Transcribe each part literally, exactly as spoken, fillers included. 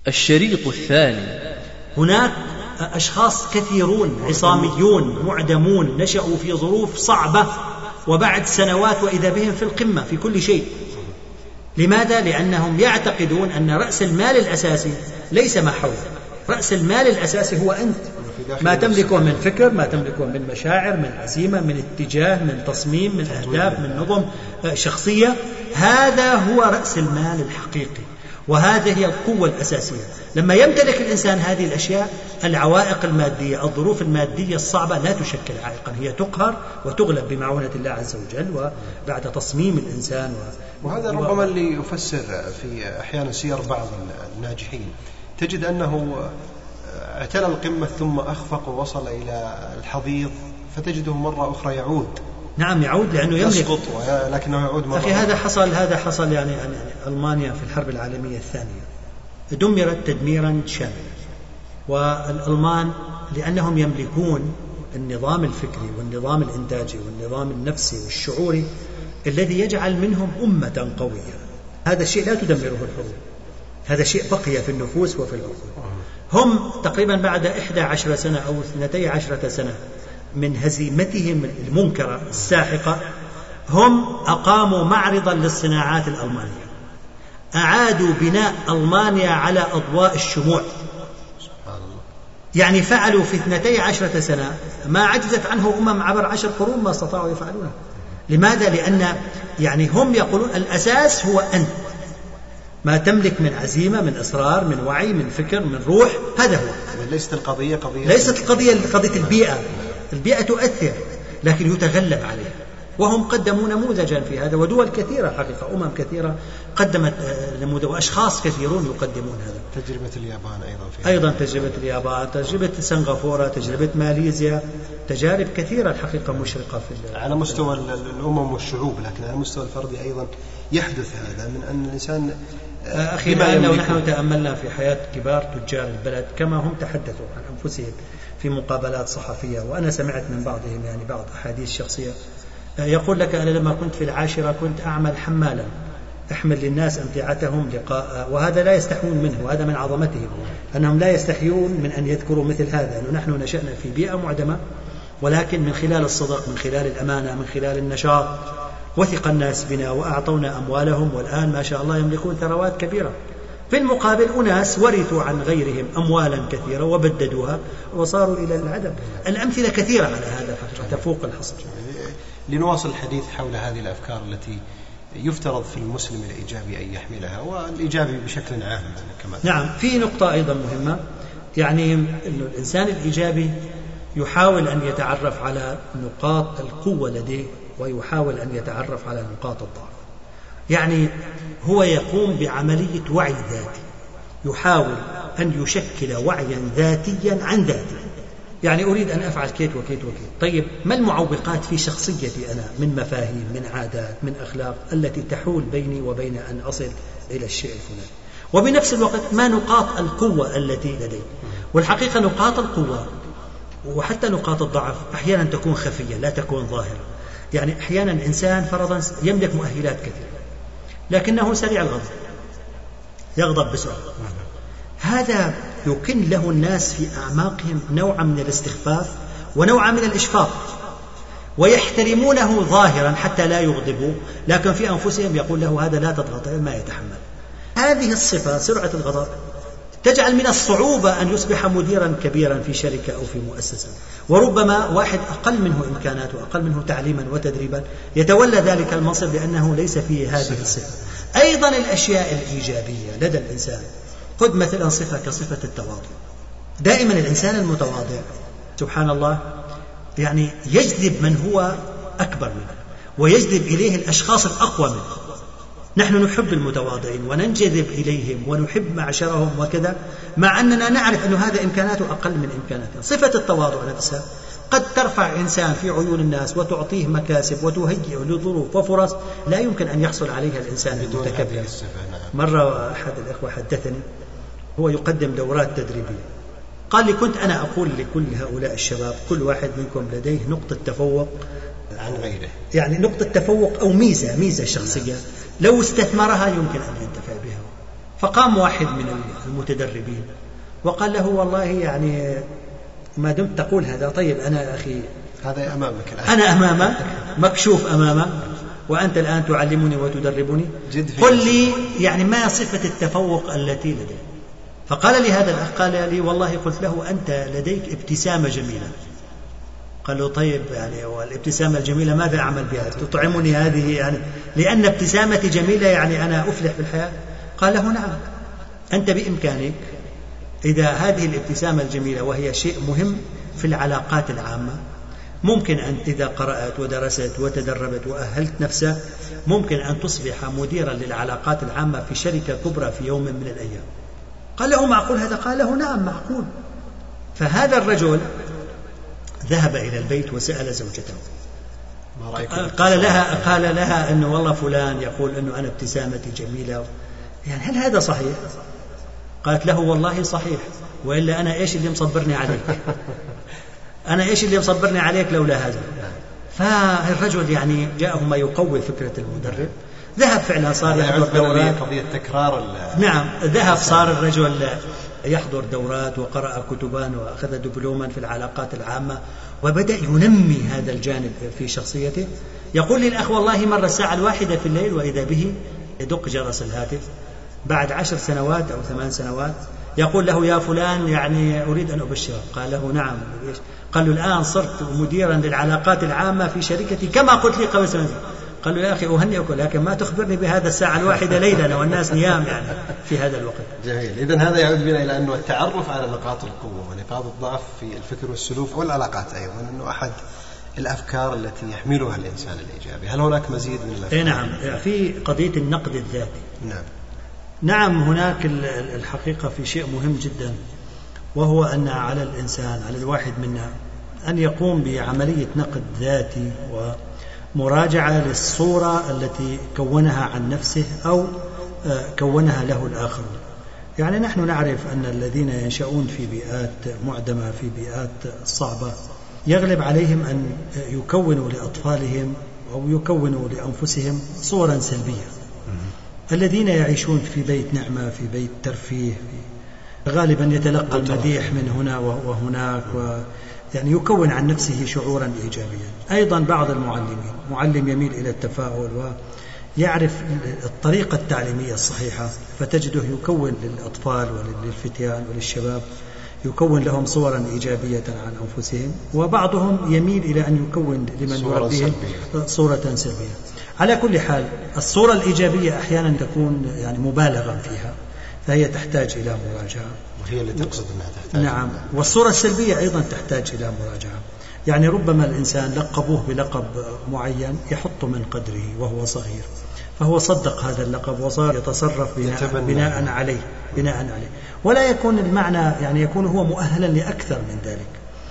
الشريط الثاني. هناك أشخاص كثيرون عصاميون معدمون نشأوا في ظروف صعبة وبعد سنوات وإذا بهم في القمة في كل شيء. لماذا؟ لأنهم يعتقدون أن رأس المال الأساسي ليس ما حوله، رأس المال الأساسي هو أنت، ما تملكه من فكر، ما تملكه من مشاعر، من عزيمة، من اتجاه، من تصميم، من أهداف، من نظم شخصية. هذا هو رأس المال الحقيقي، وهذه هي القوة الأساسية. لما يمتلك الإنسان هذه الأشياء، العوائق المادية، الظروف المادية الصعبة لا تشكل عائقا، هي تقهر وتغلب بمعونة الله عز وجل وبعد تصميم الإنسان. وهذا ربما اللي يفسر في أحيانا سير بعض الناجحين، تجد أنه اعتلى القمة ثم أخفق ووصل إلى الحضيض، فتجده مرة أخرى يعود. نعم يعود لأنه يملك، لكنه يعود مرة أخي. هذا حصل هذا حصل يعني, يعني ألمانيا في الحرب العالمية الثانية دمرت تدميرا شاملا، والألمان لأنهم يملكون النظام الفكري والنظام الإنتاجي والنظام النفسي والشعوري الذي يجعل منهم أمة قوية. هذا الشيء لا تدمره الحروب، هذا شيء بقي في النفوس وفي العقول. هم تقريبا بعد إحدى عشرة سنة أو اثنتي عشرة سنة من هزيمتهم المنكرة الساحقة، هم أقاموا معرضا للصناعات الألمانية، أعادوا بناء ألمانيا على أضواء الشموع. يعني فعلوا في اثنتي عشرة سنة ما عجزت عنه أمم عبر عشر قرون ما استطاعوا يفعلونه. لماذا؟ لأن يعني هم يقولون الأساس هو أنت، ما تملك من عزيمة، من إصرار، من وعي، من فكر، من روح، هذا هو. ليست القضية قضية ليست القضية قضية البيئة. البيئة تؤثر لكن يتغلب عليها، وهم قدموا نموذجا في هذا، ودول كثيرة حقيقة، أمم كثيرة قدمت نموذج، وأشخاص كثيرون يقدمون هذا. تجربة اليابان أيضا في أيضا تجربة اليابان، تجربة سنغافورة، تجربة ماليزيا، تجارب كثيرة الحقيقة مشرقة في على مستوى الأمم والشعوب، لكن على مستوى الفردي أيضا يحدث هذا من أن الإنسان أخي لأنه نحن تأملنا في حياة كبار تجار البلد كما هم تحدثوا عن أنفسهم في مقابلات صحفية، وأنا سمعت من بعضهم يعني بعض أحاديث شخصية يقول لك أنا لما كنت في العاشرة كنت أعمل حمالا أحمل للناس أمتعتهم لقاء، وهذا لا يستحيون منه، وهذا من عظمتهم أنهم لا يستحيون من أن يذكروا مثل هذا، أنه نحن نشأنا في بيئة معدمة، ولكن من خلال الصدق، من خلال الأمانة، من خلال النشاط وثق الناس بنا وأعطونا أموالهم، والآن ما شاء الله يملكون ثروات كبيرة. في المقابل أناس ورثوا عن غيرهم أموالا كثيرة وبددوها وصاروا إلى العدم. الأمثلة كثيرة على هذا تفوق الحصر. لنواصل الحديث حول هذه الأفكار التي يفترض في المسلم الإيجابي أن يحملها، والإيجابي بشكل عام كمان. نعم، في نقطة أيضا مهمة، يعني أن الإنسان الإيجابي يحاول أن يتعرف على نقاط القوة لديه ويحاول أن يتعرف على نقاط الضعف. يعني هو يقوم بعملية وعي ذاتي، يحاول أن يشكل وعيا ذاتيا عن ذاته. يعني أريد أن أفعل كيت وكيت وكيت، طيب ما المعوقات في شخصيتي أنا من مفاهيم، من عادات، من أخلاق التي تحول بيني وبين أن أصل إلى الشيء الفلاني، وبنفس الوقت ما نقاط القوة التي لدي. والحقيقة نقاط القوة وحتى نقاط الضعف أحيانا تكون خفية لا تكون ظاهرة. يعني أحيانا إنسان فرضا يملك مؤهلات كثيرة لكنه سريع الغضب، يغضب بسرعة، هذا يكن له الناس في أعماقهم نوعا من الاستخفاف ونوعا من الإشفاق، ويحترمونه ظاهرا حتى لا يغضبوا، لكن في أنفسهم يقول له هذا لا تضغط ما يتحمل. هذه الصفة سرعة الغضب تجعل من الصعوبة أن يصبح مديرا كبيرا في شركة أو في مؤسسة، وربما واحد أقل منه إمكانات وأقل منه تعليما وتدريبا يتولى ذلك المنصب لأنه ليس فيه هذه الصفة. أيضا الأشياء الإيجابية لدى الإنسان، خذ مثلا صفة كصفة التواضع. دائما الإنسان المتواضع سبحان الله يعني يجذب من هو أكبر منه ويجذب إليه الأشخاص الأقوى منه. نحن نحب المتواضعين وننجذب إليهم ونحب معشرهم وكذا، مع أننا نعرف أن هذا إمكاناته أقل من إمكاناتنا. صفة التواضع نفسها قد ترفع إنسان في عيون الناس وتعطيه مكاسب وتهيئ لظروف وفرص لا يمكن أن يحصل عليها الإنسان المتكبر. مرة أحد الأخوة حدثني، هو يقدم دورات تدريبية، قال لي كنت أنا أقول لكل هؤلاء الشباب كل واحد منكم لديه نقطة تفوق عن غيره، يعني نقطة تفوق أو ميزة ميزة شخصية لو استثمرها يمكن أن ينتفع بها فقام واحد من المتدربين وقال له والله يعني ما دمت تقول هذا، طيب أنا أخي هذا أمامك الآن، أنا أمامك مكشوف أمامك وأنت الآن تعلمني وتدربني، قل لي يعني ما صفة التفوق التي لدي. فقال لي هذا الأخ، قال لي والله قلت له أنت لديك ابتسامة جميلة. قال له طيب يعني والابتسامة الجميلة ماذا أعمل بها؟ تطعمني هذه يعني لأن ابتسامتي جميلة يعني أنا أفلح في الحياة؟ قال له نعم، أنت بإمكانك إذا هذه الابتسامة الجميلة وهي شيء مهم في العلاقات العامة، ممكن أن إذا قرأت ودرست وتدربت وأهلت نفسك ممكن أن تصبح مديرا للعلاقات العامة في شركة كبرى في يوم من الأيام. قال له معقول هذا؟ قال له نعم معقول. فهذا الرجل ذهب إلى البيت وسأل زوجته، قال لها قال لها أنه والله فلان يقول أنه أنا ابتسامتي جميلة، يعني هل هذا صحيح؟ قالت له والله صحيح، وإلا أنا إيش اللي مصبرني عليك؟ أنا إيش اللي مصبرني عليك لولا هذا؟ فالرجل يعني جاءه ما يقوي فكرة المدرب، ذهب فعلا صار يحضر دورات، قضية تكرار. نعم ذهب صار الرجل يحضر دورات وقرأ كتبان وأخذ دبلوما في العلاقات العامة وبدأ ينمي هذا الجانب في شخصيته. يقول لي الأخ والله مرة الساعة الواحدة في الليل وإذا به يدق جرس الهاتف بعد عشر سنوات أو ثمان سنوات، يقول له يا فلان يعني أريد أن أبشرك. قال له نعم. قال له الآن صرت مديرا للعلاقات العامة في شركتي كما قلت لي قبل سنة. قال له يا أخي أهنئك لكن ما تخبرني بهذا الساعة الواحدة ليلا والناس نيام يعني في هذا الوقت. جميل. إذن هذا يعود بنا إلى أنه التعرف على نقاط القوة ونقاط الضعف في الفكر والسلوك والعلاقات أيضا أنه أحد الأفكار التي يحملها الإنسان الإيجابي. هل هناك مزيد من الأفكار؟ إيه نعم، في قضية النقد الذاتي. نعم نعم هناك الحقيقة في شيء مهم جدا، وهو أن على الإنسان على الواحد منا أن يقوم بعملية نقد ذاتي ومراجعة للصورة التي كونها عن نفسه أو كونها له الآخرون. يعني نحن نعرف أن الذين ينشأون في بيئات معدمة في بيئات صعبة يغلب عليهم أن يكونوا لأطفالهم أو يكونوا لأنفسهم صورا سلبية. الذين يعيشون في بيت نعمة في بيت ترفيه غالبا يتلقى المديح من هنا وهناك و يعني يكون عن نفسه شعورا إيجابيا. أيضا بعض المعلمين معلم يميل إلى التفاؤل ويعرف الطريقة التعليمية الصحيحة، فتجده يكون للأطفال وللفتيان وللشباب يكون لهم صورا إيجابية عن أنفسهم، وبعضهم يميل إلى أن يكون لمن يربيهم صورة سلبية. على كل حال الصورة الإيجابية أحيانا تكون يعني مبالغا فيها، فهي تحتاج إلى مراجعة، وهي اللي تقصد أنها تحتاج. نعم. والصورة السلبية أيضا تحتاج إلى مراجعة. يعني ربما الإنسان لقبوه بلقب معين يحط من قدره وهو صغير، فهو صدق هذا اللقب وصار يتصرف بناء, بناء عليه بناء عليه ولا يكون المعنى يعني يكون هو مؤهلا لأكثر من ذلك.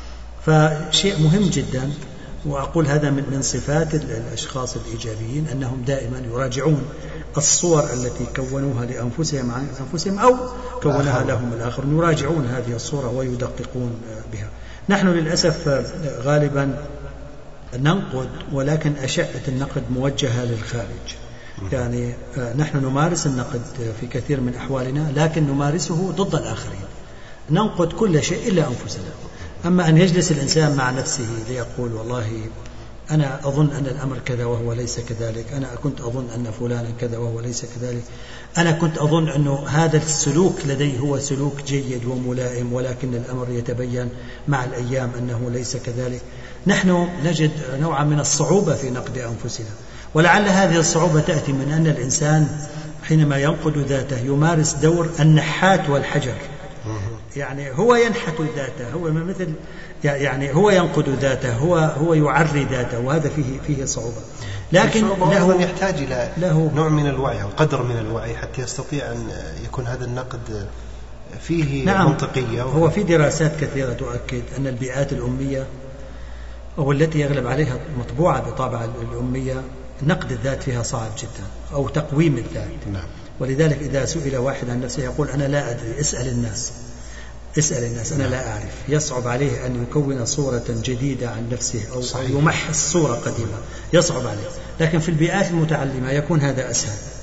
فشيء مهم جدا، وأقول هذا من من صفات الأشخاص الإيجابيين أنهم دائما يراجعون الصور التي كونوها لأنفسهم عن أنفسهم أو كونها لهم الآخر، يراجعون هذه الصورة ويدققون بها. نحن للأسف غالبا ننقد، ولكن أشعة النقد موجهة للخارج. يعني نحن نمارس النقد في كثير من أحوالنا لكن نمارسه ضد الآخرين، ننقد كل شيء إلا أنفسنا. أما أن يجلس الإنسان مع نفسه ليقول والله أنا أظن أن الأمر كذا وهو ليس كذلك، أنا كنت أظن أن فلانا كذا وهو ليس كذلك، أنا كنت أظن أنه هذا السلوك لدي هو سلوك جيد وملائم ولكن الأمر يتبين مع الأيام أنه ليس كذلك. نحن نجد نوعا من الصعوبة في نقد أنفسنا، ولعل هذه الصعوبة تأتي من أن الإنسان حينما ينقد ذاته يمارس دور النحات والحجر. يعني هو ينحت ذاته، هو مثل يعني هو ينقد ذاته، هو هو يعري ذاته، وهذا فيه فيه صعوبة. لكن له يحتاج إلى له نوع من الوعي أو قدر من الوعي حتى يستطيع أن يكون هذا النقد فيه نعم منطقية. هو في دراسات كثيرة تؤكد أن البيئات الأمية أو التي يغلب عليها مطبوعة بطابع الأمية نقد الذات فيها صعب جدا أو تقويم الذات. نعم. ولذلك إذا سئل واحد عن نفسه يقول أنا لا أدري، اسأل الناس اسأل الناس أنا لا أعرف. يصعب عليه أن يكون صورة جديدة عن نفسه أو صحيح. يمحص صورة قديمة، يصعب عليه. لكن في البيئات المتعلمة يكون هذا أسهل،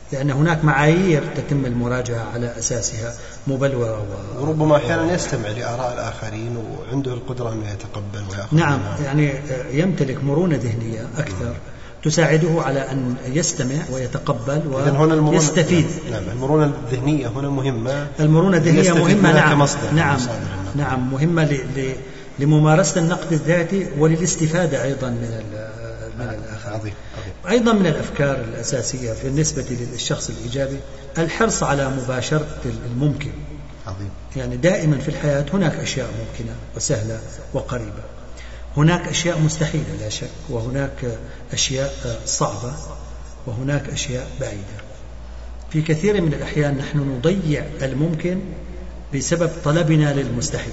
لأن هناك معايير تتم المراجعة على أساسها مبلورة، وربما أحيانا يستمع لآراء الآخرين وعنده القدرة أنه يتقبل ويأخذ. نعم، يعني يمتلك مرونة ذهنية أكثر تساعده على أن يستمع ويتقبل ويستفيد. نعم، المرونة الذهنية هنا مهمة. المرونة الذهنية مهمة. نعم نعم نعم مهمة ل... ل... لممارسة النقد الذاتي وللاستفادة أيضا من من الآخر. أيضا من الأفكار الأساسية بالنسبة للشخص الإيجابي الحرص على مباشرة الممكن. عظيم. يعني دائما في الحياة هناك أشياء ممكنة وسهلة وقريبة، هناك أشياء مستحيلة لا شك، وهناك أشياء صعبة، وهناك أشياء بعيدة. في كثير من الأحيان نحن نضيع الممكن بسبب طلبنا للمستحيل.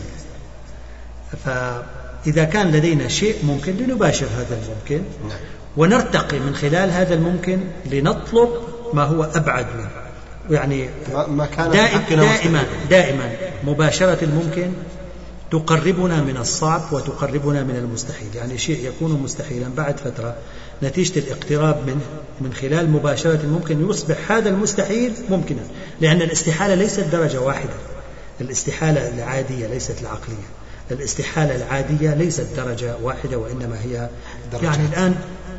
فإذا كان لدينا شيء ممكن لنباشر هذا الممكن ونرتقي من خلال هذا الممكن لنطلب ما هو أبعد منه. يعني ما كان دائما دائما, دائما مباشرة الممكن تقربنا من الصعب وتقربنا من المستحيل. يعني شيء يكون مستحيلا بعد فترة نتيجة الاقتراب منه من خلال مباشرة الممكن يصبح هذا المستحيل ممكنا، لأن الاستحالة ليست درجة واحدة. الاستحالة العادية ليست العقلية، الاستحالة العادية ليست درجة واحدة وإنما هي درجة. يعني الآن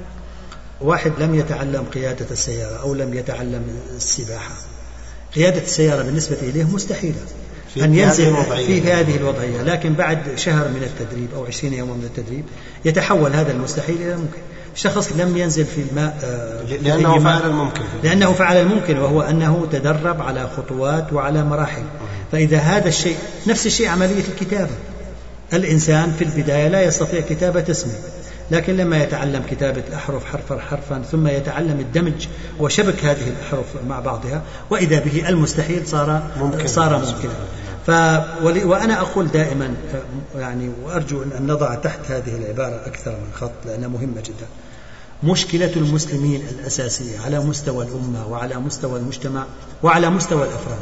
واحد لم يتعلم قيادة السيارة أو لم يتعلم السباحة، قيادة السيارة بالنسبة إليه مستحيلة أن ينزل في هذه الوضعية، لكن بعد شهر من التدريب أو عشرين يوم من التدريب يتحول هذا المستحيل إلى ممكن. شخص لم ينزل في الماء لأنه فعل الممكن لأنه فعل الممكن وهو أنه تدرب على خطوات وعلى مراحل. فإذا هذا الشيء نفس الشيء عملية الكتابة. الإنسان في البداية لا يستطيع كتابة اسمه، لكن لما يتعلم كتابة الأحرف حرفا حرفا ثم يتعلم الدمج وشبك هذه الأحرف مع بعضها وإذا به المستحيل صار ممكن. صار ممكنا. ف... وأنا أقول دائما يعني وأرجو أن نضع تحت هذه العبارة أكثر من خط لأنها مهمة جدا. مشكلة المسلمين الأساسية على مستوى الأمة وعلى مستوى المجتمع وعلى مستوى الأفراد،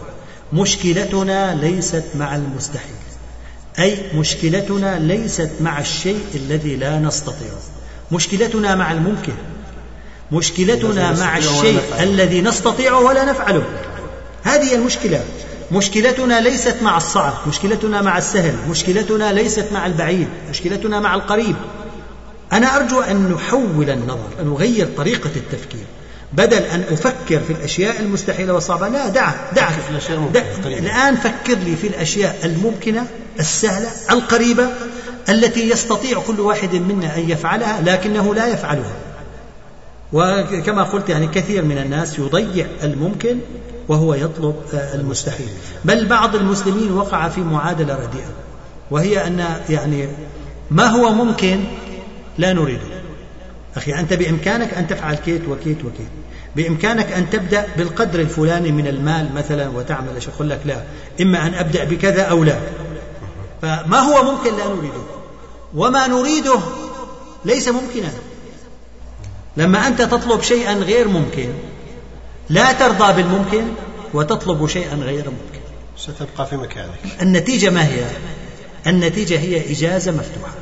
مشكلتنا ليست مع المستحيل، أي مشكلتنا ليست مع الشيء الذي لا نستطيعه، مشكلتنا مع الممكن، مشكلتنا مع الشيء الذي نستطيعه ولا نفعله. هذه المشكلة. مشكلتنا ليست مع الصعب، مشكلتنا مع السهل، مشكلتنا ليست مع البعيد، مشكلتنا مع القريب. أنا أرجو أن نحول النظر، أن نغير طريقة التفكير، بدل أن أفكر في الأشياء المستحيلة والصعبة، لا دعها دعها الآن فكر لي في الأشياء الممكنة السهلة القريبة التي يستطيع كل واحد منا أن يفعلها لكنه لا يفعلها. وكما قلت يعني كثير من الناس يضيع الممكن وهو يطلب المستحيل. بل بعض المسلمين وقع في معادلة رديئة، وهي أن يعني ما هو ممكن لا نريده. أخي أنت بإمكانك أن تفعل كيت وكيت وكيت، بإمكانك أن تبدأ بالقدر الفلاني من المال مثلا وتعمل أشياء، يقول لك لا، إما أن أبدأ بكذا أو لا. فما هو ممكن لا نريده، وما نريده ليس ممكنا. لما أنت تطلب شيئا غير ممكن لا ترضى بالممكن وتطلب شيئا غير ممكن ستبقى في مكانك. النتيجة ما هي؟ النتيجة هي إجازة مفتوحة،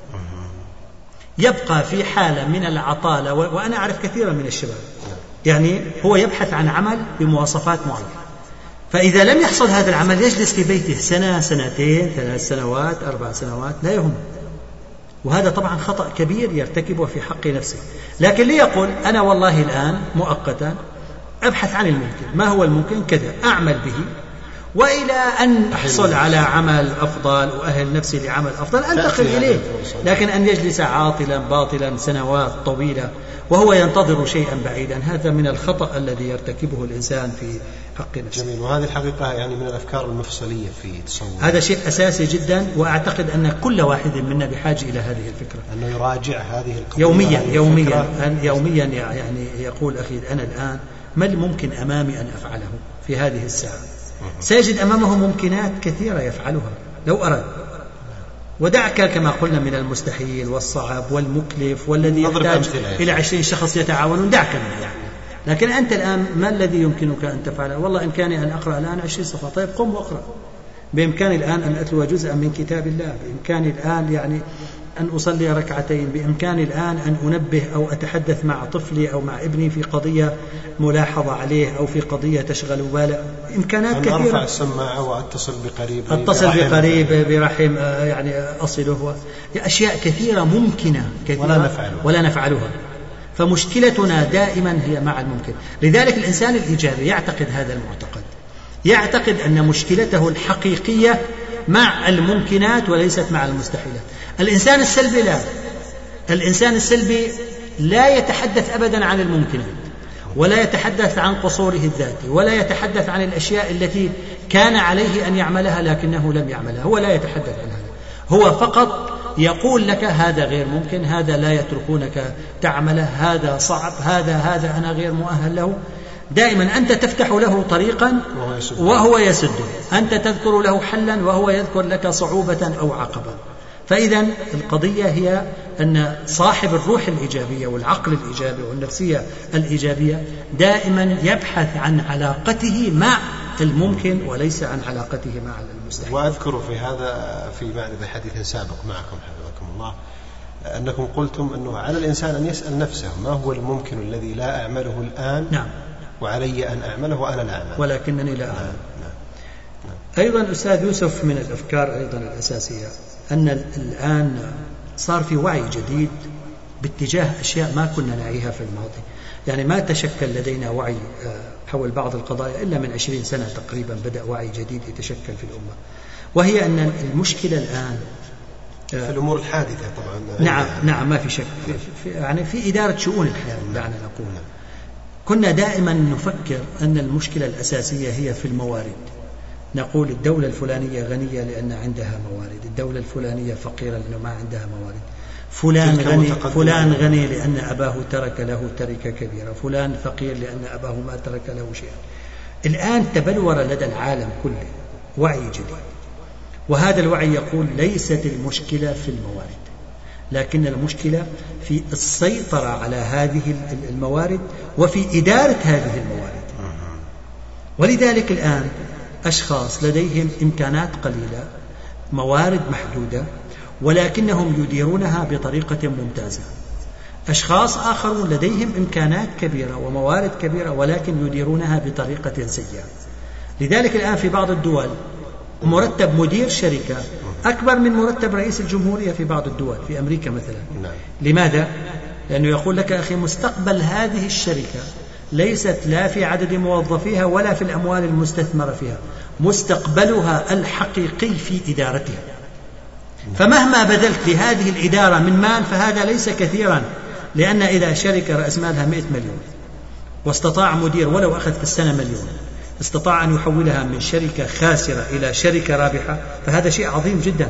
يبقى في حالة من العطالة. وأنا أعرف كثيرا من الشباب يعني هو يبحث عن عمل بمواصفات معينة، فإذا لم يحصل هذا العمل يجلس في بيته سنة سنتين ثلاث سنوات أربع سنوات لا يهم. وهذا طبعا خطأ كبير يرتكبه في حق نفسه. لكن ليقول أنا والله الآن مؤقتا أبحث عن الممكن، ما هو الممكن كذا أعمل به، وإلى أن أحصل على عمل أفضل وأهل نفسي لعمل أفضل أنتقل إليه. لكن أن يجلس عاطلا باطلا سنوات طويلة وهو ينتظر شيئا بعيدا، هذا من الخطأ الذي يرتكبه الإنسان في حق نفسه. جميل. وهذه الحقيقة يعني من الأفكار المفصلية في تصور، هذا شيء أساسي جدا. وأعتقد أن كل واحد منا بحاجة إلى هذه الفكرة، أنه يراجع هذه القضية يوميا يوميا أن يوميا يعني يقول أخي أنا الآن ما الممكن أمامي أن أفعله في هذه الساعة؟ سيجد أمامه ممكنات كثيرة يفعلها لو أراد. ودعك كما قلنا من المستحيل والصعب والمكلف والذي يحتاج إلى عشرين شخص يتعاونون، دعك منه يعني. لكن أنت الآن ما الذي يمكنك أن تفعله؟ والله إمكاني أن أقرأ الآن عشرين صفحة، طيب قم وأقرأ. بإمكاني الآن أن أتلو جزءا من كتاب الله، بإمكاني الآن يعني أن أصلي ركعتين، بإمكاني الآن أن أنبه أو أتحدث مع طفلي أو مع ابني في قضية ملاحظة عليه أو في قضية تشغل باله. إمكانات كثيرة. أن أرفع السماعة وأتصل بقريب أتصل بقريب برحم يعني أصله، أشياء كثيرة ممكنة كثيرة ولا نفعلها, ولا نفعلها. فمشكلتنا دائما هي مع الممكن. لذلك الإنسان الإيجابي يعتقد هذا المعتقد، يعتقد أن مشكلته الحقيقية مع الممكنات وليست مع المستحيلات. الإنسان السلبي لا، الإنسان السلبي لا يتحدث أبدا عن الممكنات، ولا يتحدث عن قصوره الذاتي، ولا يتحدث عن الأشياء التي كان عليه أن يعملها لكنه لم يعملها. هو لا يتحدث عن هذا، هو فقط يقول لك هذا غير ممكن، هذا لا يتركونك تعمله، هذا صعب، هذا هذا أنا غير مؤهل له. دائما أنت تفتح له طريقا وهو يسد، أنت تذكر له حلا وهو يذكر لك صعوبة أو عقبة. فإذا القضية هي أن صاحب الروح الإيجابية والعقل الإيجابي والنفسية الإيجابية دائما يبحث عن علاقته مع الممكن وليس عن علاقته مع المستحيل. وأذكر في هذا في معرض حديث سابق معكم حفظكم الله أنكم قلتم أنه على الإنسان أن يسأل نفسه ما هو الممكن الذي لا أعمله الآن. نعم. وعلي أن أعمله وأنا لا أعمله ولكنني لا أعمل. نعم. نعم. أيضا أستاذ يوسف من الأفكار أيضا الأساسية أن الآن صار في وعي جديد باتجاه أشياء ما كنا نعيها في الماضي. يعني ما تشكل لدينا وعي حول بعض القضايا إلا من عشرين سنة تقريبا بدأ وعي جديد يتشكل في الأمة، وهي أن المشكلة الآن في الأمور الحادثة طبعا. نعم نعم ما في شك في في يعني في إدارة شؤون الحياة. دعنا نقول كنا دائما نفكر أن المشكلة الأساسية هي في الموارد. نقول الدولة الفلانية غنية لأن عندها موارد، الدولة الفلانية فقيرة لأنه ما عندها موارد، فلان غني فلان غني لأن أباه ترك له تركة كبيرة، فلان فقير لأن أباه ما ترك له شيئا. الآن تبلور لدى العالم كله وعي جديد، وهذا الوعي يقول ليست المشكلة في الموارد، لكن المشكلة في السيطرة على هذه الموارد وفي إدارة هذه الموارد. ولذلك الآن أشخاص لديهم إمكانات قليلة، موارد محدودة، ولكنهم يديرونها بطريقة ممتازة. أشخاص آخرون لديهم إمكانات كبيرة وموارد كبيرة ولكن يديرونها بطريقة سيئة. لذلك الآن في بعض الدول مرتب مدير شركة أكبر من مرتب رئيس الجمهورية في بعض الدول، في أمريكا مثلا. لماذا؟ لأنه يقول لك أخي مستقبل هذه الشركة ليست لا في عدد موظفيها ولا في الأموال المستثمرة فيها، مستقبلها الحقيقي في إدارتها. فمهما بذلت لهذه الإدارة من مال فهذا ليس كثيرا، لأن إذا شركة رأس مالها مئة مليون واستطاع مدير ولو أخذ في السنة مليون استطاع أن يحولها من شركة خاسرة إلى شركة رابحة، فهذا شيء عظيم جدا.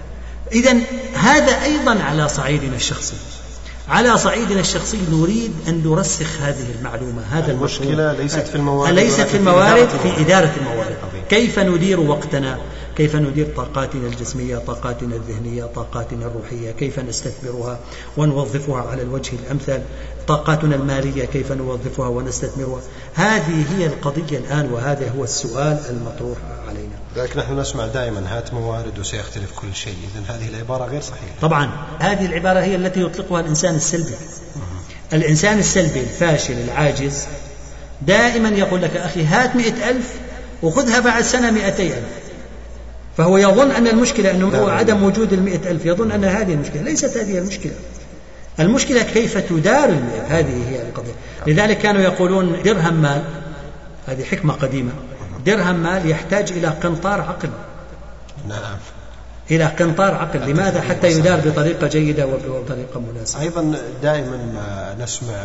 إذن هذا أيضا على صعيدنا الشخصي، على صعيدنا الشخصي نريد أن نرسخ هذه المعلومة. هذا المشكلة ليست في الموارد، ليست في الموارد، في إدارة الموارد. كيف ندير وقتنا، كيف ندير طاقاتنا الجسمية، طاقاتنا الذهنية، طاقاتنا الروحية، كيف نستثمرها ونوظفها على الوجه الأمثل، طاقاتنا المالية كيف نوظفها ونستثمرها. هذه هي القضية الآن، وهذا هو السؤال المطروح علينا. لكن نحن نسمع دائما هات موارد وسيختلف كل شيء. إذن هذه العبارة غير صحيحة. طبعا هذه العبارة هي التي يطلقها الإنسان السلبي. الإنسان السلبي الفاشل العاجز دائما يقول لك أخي هات مئة ألف وخذها بعد سنة مئتي ألف، فهو يظن أن المشكلة أنه هو عدم وجود المئة ألف، يظن أن هذه المشكلة. ليست هذه المشكلة، المشكلة كيف تدار المئة، هذه هي القضية. لذلك كانوا يقولون درهم مال، هذه حكمة قديمة، درهم مال يحتاج إلى قنطار عقل. نعم، إلى قنطار عقل. لماذا؟ حتى يدار بطريقة جيدة وبطريقة مناسبة. أيضا دائما ما نسمع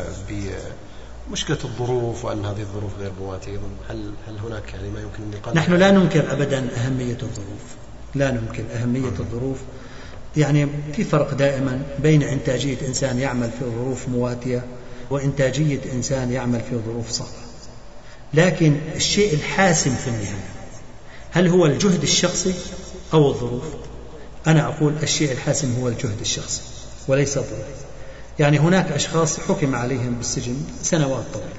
بمشكلة الظروف وأن هذه الظروف غير مواتية. هل هل هناك يعني ما يمكن أن يقال؟ نحن لا ننكر أبدا أهمية الظروف، لا ننكر أهمية الظروف. يعني في فرق دائما بين إنتاجية إنسان يعمل في ظروف مواتية وإنتاجية إنسان يعمل في ظروف صعبة، لكن الشيء الحاسم في النهاية هل هو الجهد الشخصي أو الظروف؟ أنا أقول الشيء الحاسم هو الجهد الشخصي وليس الظروف. يعني هناك أشخاص حكم عليهم بالسجن سنوات طويلة،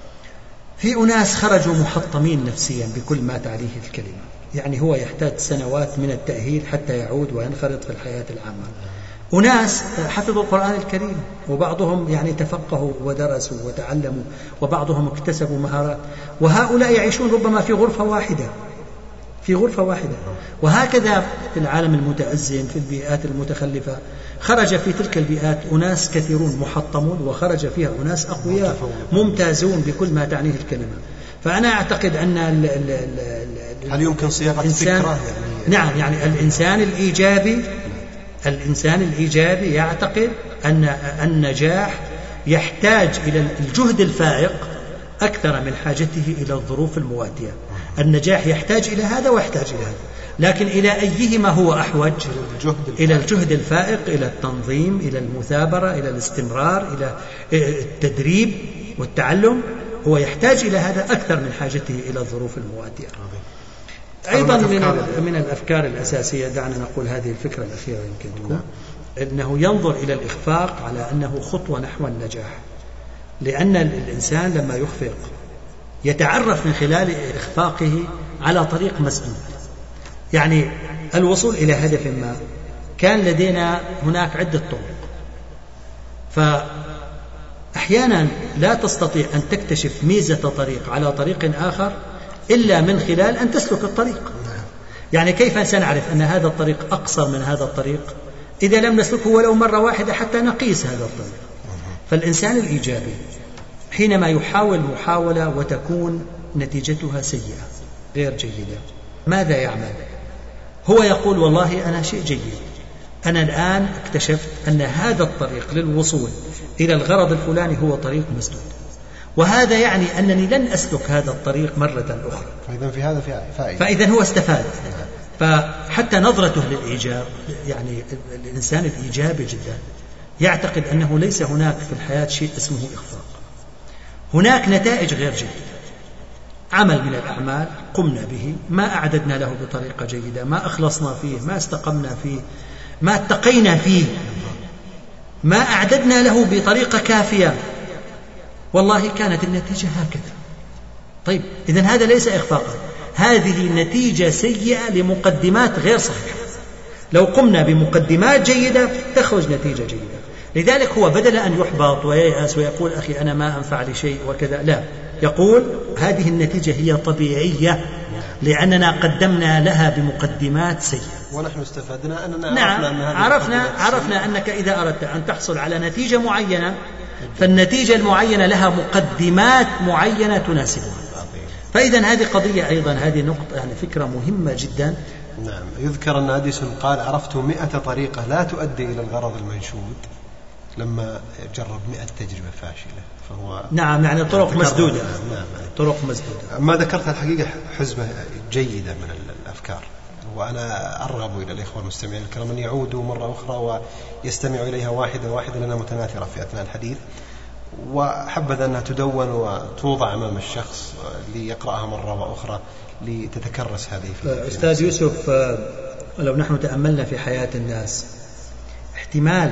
في أناس خرجوا محطمين نفسيا بكل ما تعنيه الكلمة، يعني هو يحتاج سنوات من التأهيل حتى يعود وينخرط في الحياة العامة. أناس حفظوا القرآن الكريم، وبعضهم يعني تفقهوا ودرسوا وتعلموا، وبعضهم اكتسبوا مهارات، وهؤلاء يعيشون ربما في غرفة واحدة في غرفة واحدة. وهكذا في العالم المتأزم، في البيئات المتخلفة، خرج في تلك البيئات أناس كثيرون محطمون، وخرج فيها أناس أقوياء ممتازون بكل ما تعنيه الكلمة. فأنا أعتقد أن ال ال ال هل يمكن صياغة فكرة يعني؟ نعم، يعني الإنسان الإيجابي الإنسان الإيجابي يعتقد أن النجاح يحتاج إلى الجهد الفائق أكثر من حاجته إلى الظروف المواتية. النجاح يحتاج إلى هذا ويحتاج إلى هذا، لكن إلى أيهما هو أحوج؟ إلى الجهد الفائق، إلى التنظيم، إلى المثابرة، إلى الاستمرار، إلى التدريب والتعلم. هو يحتاج إلى هذا أكثر من حاجته إلى الظروف المواتية. أيضا من, من الأفكار الأساسية، دعنا نقول هذه الفكرة الأخيرة يمكن تكون أنه ينظر إلى الإخفاق على أنه خطوة نحو النجاح، لأن الإنسان لما يخفق يتعرف من خلال إخفاقه على طريق مسدود. يعني الوصول إلى هدف ما، كان لدينا هناك عدة طرق، فأحيانا لا تستطيع أن تكتشف ميزة طريق على طريق آخر إلا من خلال أن تسلك الطريق. يعني كيف سنعرف أن هذا الطريق أقصر من هذا الطريق إذا لم نسلكه ولو مرة واحدة حتى نقيس هذا الطريق؟ فالإنسان الإيجابي حينما يحاول محاولة وتكون نتيجتها سيئة غير جيدة، ماذا يعمل؟ هو يقول والله أنا شيء جيد، أنا الآن اكتشفت أن هذا الطريق للوصول إلى الغرض الفلاني هو طريق مسدود، وهذا يعني أنني لن أسلك هذا الطريق مرة أخرى. فإذا في هذا فائدة. فإذا هو استفاد. فحتى نظرته للإيجاب، يعني الإنسان الإيجابي جدا يعتقد أنه ليس هناك في الحياة شيء اسمه إخفاق. هناك نتائج غير جيدة، عمل من الأعمال قمنا به، ما أعددنا له بطريقة جيدة، ما أخلصنا فيه، ما استقمنا فيه، ما اتقينا فيه، ما أعددنا له بطريقة كافية، والله كانت النتيجة هكذا. طيب إذن هذا ليس إخفاقا، هذه نتيجة سيئة لمقدمات غير صحيحة. لو قمنا بمقدمات جيدة تخرج نتيجة جيدة. لذلك هو بدل أن يحبط وييأس ويقول أخي أنا ما أنفع لشيء وكذا، لا، يقول هذه النتيجة هي طبيعية لأننا قدمنا لها بمقدمات سيئة، ونحن استفدنا أننا نعم عرفنا, أن عرفنا, عرفنا أنك إذا أردت أن تحصل على نتيجة معينة فالنتيجة المعينة لها مقدمات معينة تناسبها. فإذا هذه قضية أيضا، هذه نقطة يعني فكرة مهمة جدا. نعم. يذكر أن أديسون قال عرفت مئة طريقة لا تؤدي إلى الغرض المنشود لما جرب مئة تجربة فاشلة. فهو نعم يعني طرق مسدودة. نعم طرق مسدودة. ما ذكرت الحقيقة حزمة جيدة من الأفكار، وأنا أرغب إلى الإخوة المستمعين الكرام أن يعودوا مرة أخرى ويستمعوا إليها واحدة واحدة لأنها متناثرة في أثناء الحديث، وحبذا أنها تدون وتوضع أمام الشخص ليقرأها مرة وأخرى لتتكرس هذه في أستاذ يوسف، لو نحن تأملنا في حياة الناس، احتمال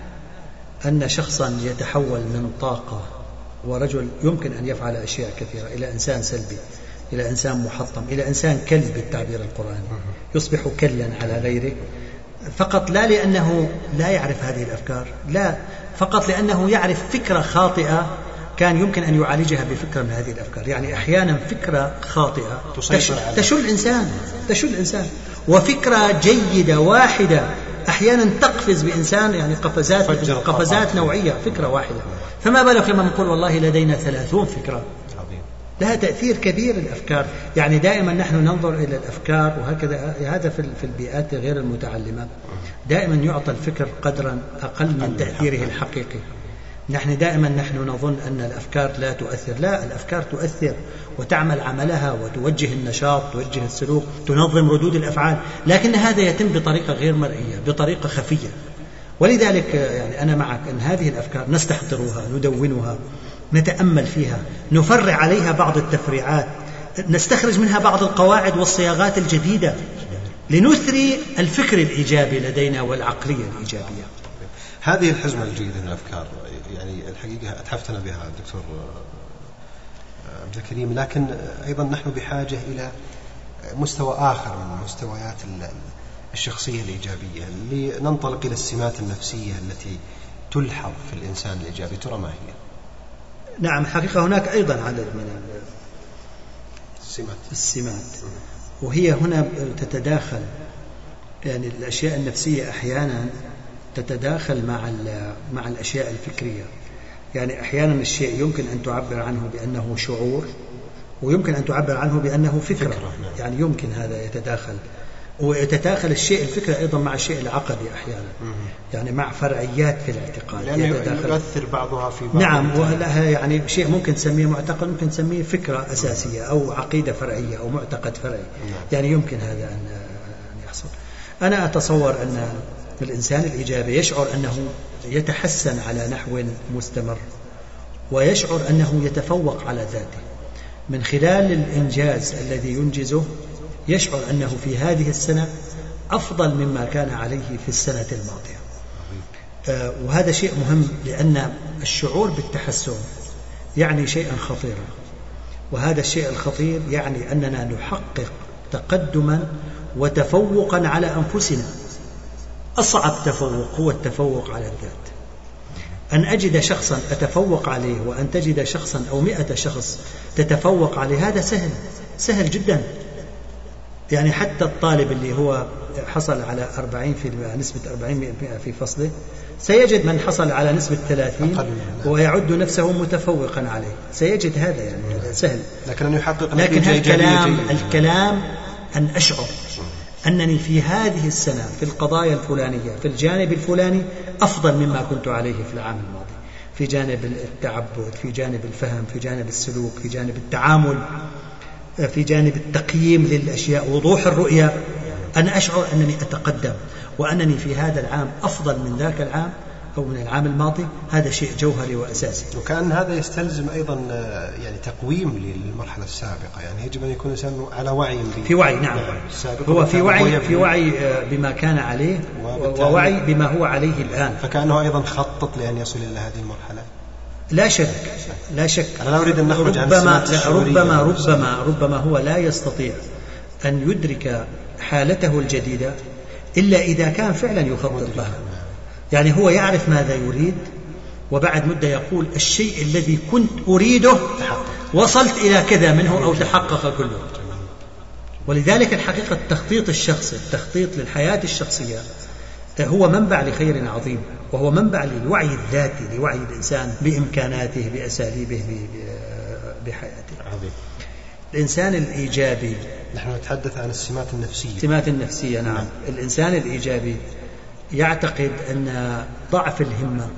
أن شخصا يتحول من طاقة ورجل يمكن أن يفعل أشياء كثيرة إلى إنسان سلبي، إلى إنسان محطم، إلى إنسان كلب بالتعبير القرآني، يصبح كلا على غيره، فقط لا لأنه لا يعرف هذه الأفكار، لا، فقط لأنه يعرف فكرة خاطئة كان يمكن أن يعالجها بفكرة من هذه الأفكار. يعني أحيانا فكرة خاطئة تشل إنسان تشل إنسان وفكرة جيدة واحدة أحيانا تقفز بإنسان، يعني قفزات قفزات نوعية، فكرة واحدة. فما بالك لما نقول والله لدينا ثلاثون فكرة، لها تأثير كبير الأفكار. يعني دائما نحن ننظر إلى الأفكار، وهكذا هذا في البيئات غير المتعلمة دائما يعطى الفكر قدرا أقل من تأثيره الحقيقي. نحن دائما نحن نظن أن الأفكار لا تؤثر، لا، الأفكار تؤثر وتعمل عملها وتوجه النشاط، توجه السلوك، تنظم ردود الأفعال، لكن هذا يتم بطريقة غير مرئية، بطريقة خفية. ولذلك يعني أنا معك أن هذه الأفكار نستحضرها، ندونها، نتأمل فيها، نفرع عليها بعض التفريعات، نستخرج منها بعض القواعد والصياغات الجديدة لنثري الفكر الإيجابي لدينا والعقلية الإيجابية. هذه الحزمة الجيدة من الأفكار يعني الحقيقة أتحفتنا بها الدكتور عبد الكريم، لكن أيضا نحن بحاجة إلى مستوى آخر من مستويات الشخصية الإيجابية، لننطلق إلى السمات النفسية التي تلحظ في الإنسان الإيجابي، ترى ما هي؟ نعم، حقيقة هناك أيضا عدد من السمات, السمات. وهي هنا تتداخل، يعني الأشياء النفسية أحيانا تتداخل مع مع الأشياء الفكرية. يعني أحيانا الشيء يمكن أن تعبر عنه بأنه شعور، ويمكن أن تعبر عنه بأنه فكرة, فكرة. يعني يمكن هذا يتداخل، ويتداخل الشيء الفكرة أيضا مع الشيء العقدي أحيانا، يعني مع فرعيات في الاعتقاد، لأنه يؤثر بعضها في بعض. نعم، ولها يعني شيء ممكن تسميه معتقد، ممكن تسميه فكرة أساسية أو عقيدة فرعية أو معتقد فرعي. يعني يمكن هذا أن يحصل. أنا أتصور أن الإنسان الإيجابي يشعر أنه يتحسن على نحو مستمر، ويشعر أنه يتفوق على ذاته من خلال الإنجاز الذي ينجزه. يشعر أنه في هذه السنة أفضل مما كان عليه في السنة الماضية. آه وهذا شيء مهم، لأن الشعور بالتحسن يعني شيئا خطيرا، وهذا الشيء الخطير يعني أننا نحقق تقدما وتفوقا على أنفسنا. أصعب تفوق هو التفوق على الذات. أن أجد شخصا أتفوق عليه وأن تجد شخصا أو مئة شخص تتفوق عليه، هذا سهل سهل جدا. يعني حتى الطالب اللي هو حصل على أربعين في نسبة أربعين بالمئة في فصله سيجد من حصل على نسبة ثلاثين ويعد نفسه متفوقا عليه، سيجد هذا، يعني هذا سهل. لكن أن يحقق لكن الكلام الكلام أن أشعر أنني في هذه السنة في القضايا الفلانية في الجانب الفلاني أفضل مما كنت عليه في العام الماضي، في جانب التعبد، في جانب الفهم، في جانب السلوك، في جانب التعامل، في جانب التقييم للأشياء، وضوح الرؤية. أنا أشعر أنني أتقدم وأنني في هذا العام أفضل من ذاك العام أو من العام الماضي. هذا شيء جوهري وأساسي. وكأن هذا يستلزم أيضا يعني تقويم للمرحلة السابقة، يعني يجب أن يكون الإنسان على وعي في وعي. نعم، هو في وعي في وعي بما كان عليه ووعي بما هو عليه الآن. فكأنه أيضا خطط لأن يصل إلى هذه المرحلة. لا شك لا شك. أنا لا أريد أن نخرج عن ربما ربما ربما ربما هو لا يستطيع أن يدرك حالته الجديدة إلا إذا كان فعلا يخطط لها. يعني هو يعرف ماذا يريد، وبعد مدة يقول الشيء الذي كنت أريده وصلت إلى كذا منه أو تحقق كله. ولذلك الحقيقة التخطيط الشخصي، التخطيط للحياة الشخصية هو منبع لخير عظيم، وهو منبع للوعي الذاتي، لوعي الإنسان بإمكاناته بأساليبه بحياته. عظيم. الإنسان الإيجابي، نحن نتحدث عن السمات النفسية. السمات النفسية، نعم. الإنسان الإيجابي يعتقد أن ضعف الهمة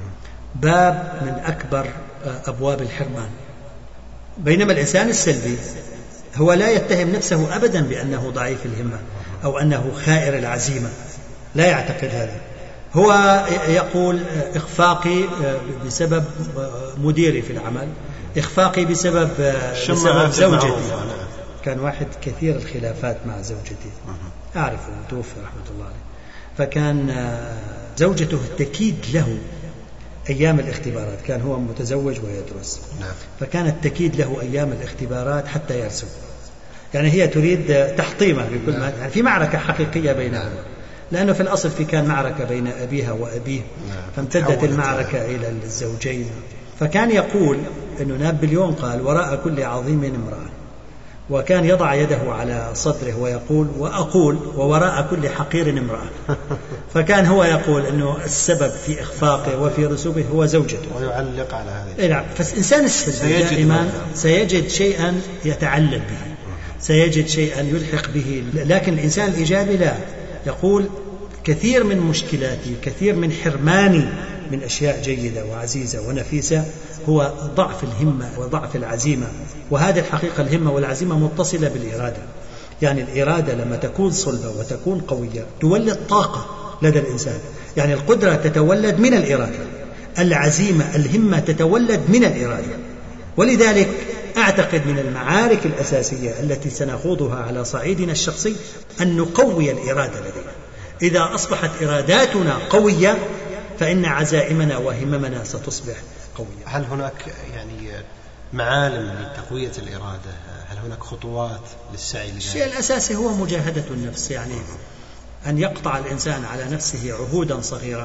باب من أكبر أبواب الحرمان، بينما الإنسان السلبي هو لا يتهم نفسه أبدا بأنه ضعيف الهمة أو أنه خائر العزيمة، لا يعتقد هذا. هو يقول إخفاقي بسبب مديري في العمل، إخفاقي بسبب, بسبب زوجتي. كان واحد كثير الخلافات مع زوجتي، أعرفه، توفي رحمة الله عليه. فكان زوجته تكيد له أيام الاختبارات، كان هو متزوج ويدرس، فكانت تكيد له أيام الاختبارات حتى يرسب. يعني هي تريد تحطيمه بكل ما، يعني في معركة حقيقية بينهم، لأنه في الأصل في كان معركة بين أبيها وأبيه، فامتدت المعركة إلى الزوجين. فكان يقول أنه نابليون قال وراء كل عظيم امرأة، وكان يضع يده على صدره ويقول وأقول ووراء كل حقير امرأة. فكان هو يقول أنه السبب في إخفاقه وفي رسوبه هو زوجته، ويعلق على هذا. نعم. فالإنسان السلبي دائما سيجد شيئا يتعلل به، سيجد شيئا يلحق به. لكن الإنسان الإيجابي لا، يقول كثير من مشكلاتي، كثير من حرماني من أشياء جيدة وعزيزة ونفيسة هو ضعف الهمة وضعف العزيمة. وهذه الحقيقة الهمة والعزيمة متصلة بالإرادة. يعني الإرادة لما تكون صلبة وتكون قوية تولد طاقة لدى الإنسان، يعني القدرة تتولد من الإرادة، العزيمة الهمة تتولد من الإرادة. ولذلك أعتقد من المعارك الأساسية التي سنخوضها على صعيدنا الشخصي أن نقوي الإرادة لدينا. إذا أصبحت إراداتنا قوية فإن عزائمنا وهممنا ستصبح قوية. هل هناك يعني معالم لتقوية الإرادة؟ هل هناك خطوات للسعي لذلك؟ الشيء الأساسي هو مجاهدة النفس. يعني أن يقطع الإنسان على نفسه عهودا صغيرة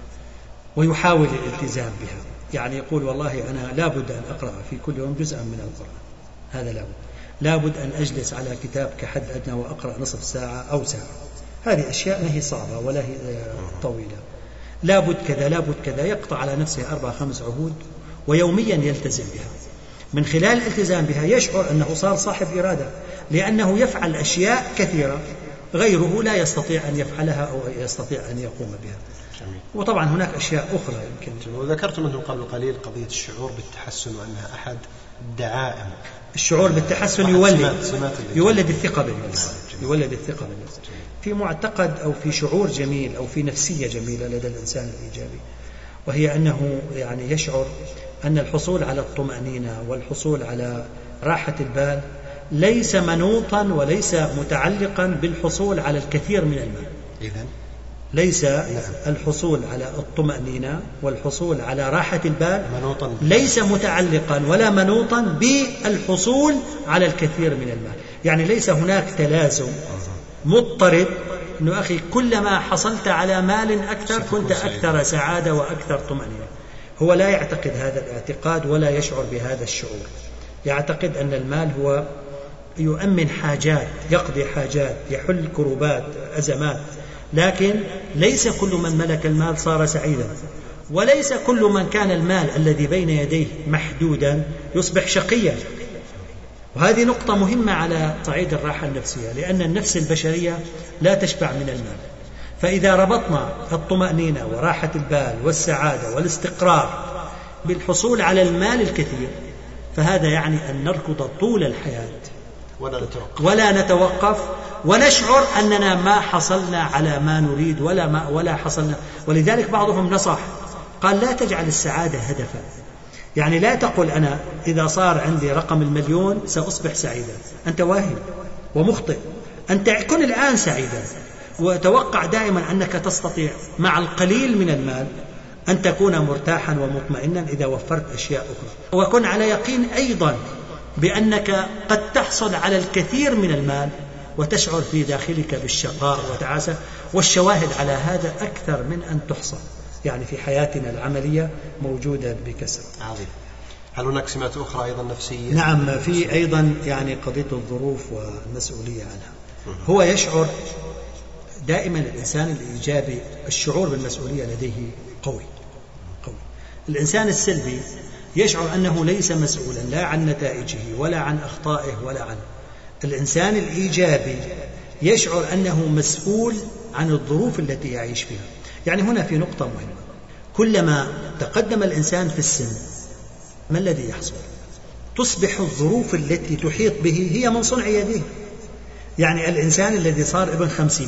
ويحاول الالتزام بها، يعني يقول والله أنا لابد أن أقرأ في كل يوم جزءا من القرآن، هذا لابد لابد أن أجلس على كتاب كحد أدنى وأقرأ نصف ساعة أو ساعة، هذه أشياء ما هي صعبة ولا هي طويلة، لابد كذا لابد كذا، يقطع على نفسه أربع خمس عهود ويوميا يلتزم بها. من خلال الالتزام بها يشعر أنه صار صاحب إرادة، لأنه يفعل أشياء كثيرة غيره لا يستطيع أن يفعلها أو يستطيع أن يقوم بها. جميل. وطبعا هناك أشياء أخرى يمكن. وذكرتم أنتم قبل قليل قضية الشعور بالتحسن وأنها أحد الدعائم. الشعور بالتحسن يولد يولد الثقة بالنفس، يولد الثقة بالنفس في معتقد أو في شعور جميل أو في نفسية جميلة لدى الإنسان الإيجابي، وهي أنه يعني يشعر أن الحصول على الطمأنينة والحصول على راحة البال ليس منوطا وليس متعلقا بالحصول على الكثير من المال. إذن ليس الحصول على الطمأنينة والحصول على راحة البال ليس متعلقا ولا منوطا بالحصول على الكثير من المال، يعني ليس هناك تلازم مضطرب أنه أخي كلما حصلت على مال أكثر كنت أكثر سعادة وأكثر طمأنينة. هو لا يعتقد هذا الاعتقاد ولا يشعر بهذا الشعور، يعتقد أن المال هو يؤمن حاجات، يقضي حاجات، يحل كروبات أزمات، لكن ليس كل من ملك المال صار سعيدا، وليس كل من كان المال الذي بين يديه محدودا يصبح شقيا. وهذه نقطة مهمة على صعيد الراحة النفسية، لأن النفس البشرية لا تشبع من المال، فإذا ربطنا الطمأنينة وراحة البال والسعادة والاستقرار بالحصول على المال الكثير فهذا يعني أن نركض طول الحياة ولا نتوقف, ولا نتوقف ونشعر أننا ما حصلنا على ما نريد ولا, ما ولا حصلنا. ولذلك بعضهم نصح قال لا تجعل السعادة هدفا، يعني لا تقل أنا إذا صار عندي رقم المليون سأصبح سعيدا، أنت واهم ومخطئ، أنت كن الآن سعيدا وتوقع دائما أنك تستطيع مع القليل من المال أن تكون مرتاحا ومطمئنا إذا وفرت أشياء أخرى، وكن على يقين أيضا بأنك قد تحصل على الكثير من المال وتشعر في داخلك بالشقاء وتعاسة، والشواهد على هذا أكثر من أن تحصى، يعني في حياتنا العملية موجودة بكثرة. عظيم. هل هناك سمات أخرى أيضا نفسية؟ نعم، في أيضا يعني قضية الظروف والمسؤولية عنها. هو يشعر دائما الإنسان الإيجابي الشعور بالمسؤولية لديه قوي قوي. الإنسان السلبي يشعر أنه ليس مسؤولا لا عن نتائجه ولا عن أخطائه ولا عن. الإنسان الإيجابي يشعر أنه مسؤول عن الظروف التي يعيش فيها. يعني هنا في نقطة مهمة، كلما تقدم الإنسان في السن ما الذي يحصل؟ تصبح الظروف التي تحيط به هي من صنع يديه. يعني الإنسان الذي صار ابن خمسين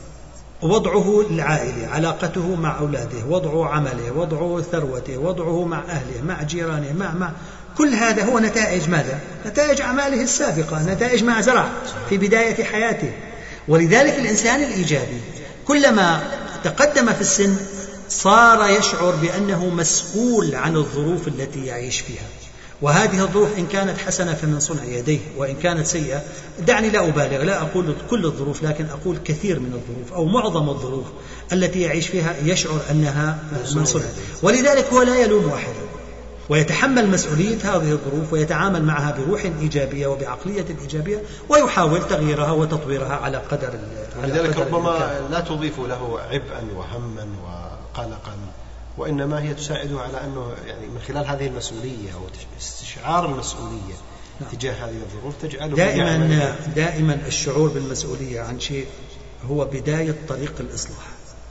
وضعه العائلي، علاقته مع أولاده، وضعه عمله، وضعه ثروته، وضعه مع أهله، مع جيرانه، مع مع كل هذا هو نتائج ماذا؟ نتائج أعماله السابقة، نتائج ما زرع في بداية حياته. ولذلك الإنسان الإيجابي كلما تقدم في السن صار يشعر بأنه مسؤول عن الظروف التي يعيش فيها، وهذه الظروف إن كانت حسنة فمن صنع يديه، وإن كانت سيئة دعني لا أبالغ، لا أقول كل الظروف لكن أقول كثير من الظروف أو معظم الظروف التي يعيش فيها يشعر أنها من صنع. ولذلك هو لا يلوم أحدا ويتحمل مسؤولية هذه الظروف ويتعامل معها بروح إيجابية وبعقلية إيجابية ويحاول تغييرها وتطويرها على قدر. ولذلك ربما لا تضيف له عبئا وهما وقلقا، وإنما هي تساعده على أنه يعني من خلال هذه المسؤولية أو استشعار المسؤولية تجاه هذه الظروف تجعله دائما دائما الشعور بالمسؤولية عن شيء هو بداية طريق الإصلاح.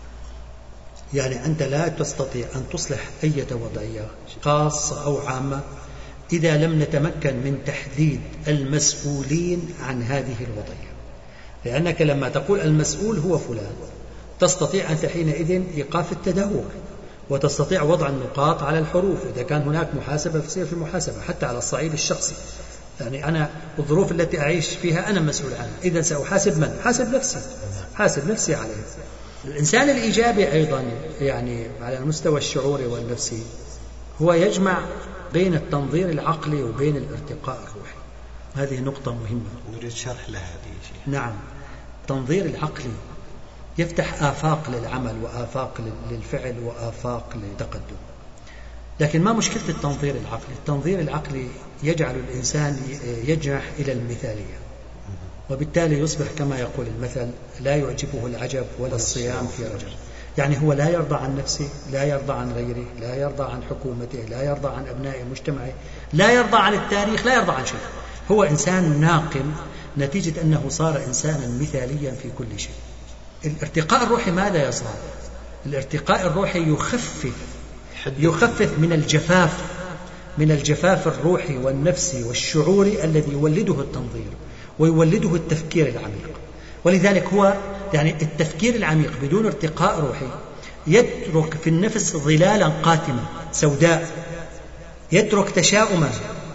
يعني أنت لا تستطيع أن تصلح أي وضعية خاصة أو عامة إذا لم نتمكن من تحديد المسؤولين عن هذه الوضعية، لأنك لما تقول المسؤول هو فلان تستطيع أنت حينئذ إيقاف التدهور وتستطيع وضع النقاط على الحروف. إذا كان هناك محاسبة فتصير في المحاسبة حتى على الصعيد الشخصي، يعني أنا الظروف التي أعيش فيها أنا مسؤول عنها، إذا سأحاسب من؟ حاسب نفسي، حاسب نفسي عليها. الإنسان الإيجابي أيضا يعني على المستوى الشعوري والنفسي هو يجمع بين التنظير العقلي وبين الارتقاء الروحي. هذه نقطة مهمة نريد شرح لها هذه. نعم، التنظير العقلي يفتح آفاق للعمل وآفاق للفعل وآفاق للتقدم. لكن ما مشكلة التنظير العقلي؟ التنظير العقلي يجعل الإنسان يجنح إلى المثالية، وبالتالي يصبح كما يقول المثل: لا يعجبه العجب ولا الصيام في رجب. يعني هو لا يرضى عن نفسه، لا يرضى عن غيره، لا يرضى عن حكومته، لا يرضى عن أبناء مجتمعه، لا يرضى عن التاريخ، لا يرضى عن شيء. هو إنسان ناقم نتيجة أنه صار إنسانا مثاليا في كل شيء. الارتقاء الروحي ماذا يصنع؟ الارتقاء الروحي يخفف يخفف من الجفاف من الجفاف الروحي والنفسي والشعوري الذي يولده التنظير ويولده التفكير العميق. ولذلك هو يعني التفكير العميق بدون ارتقاء روحي يترك في النفس ظلالا قاتمة سوداء، يترك تشاؤما.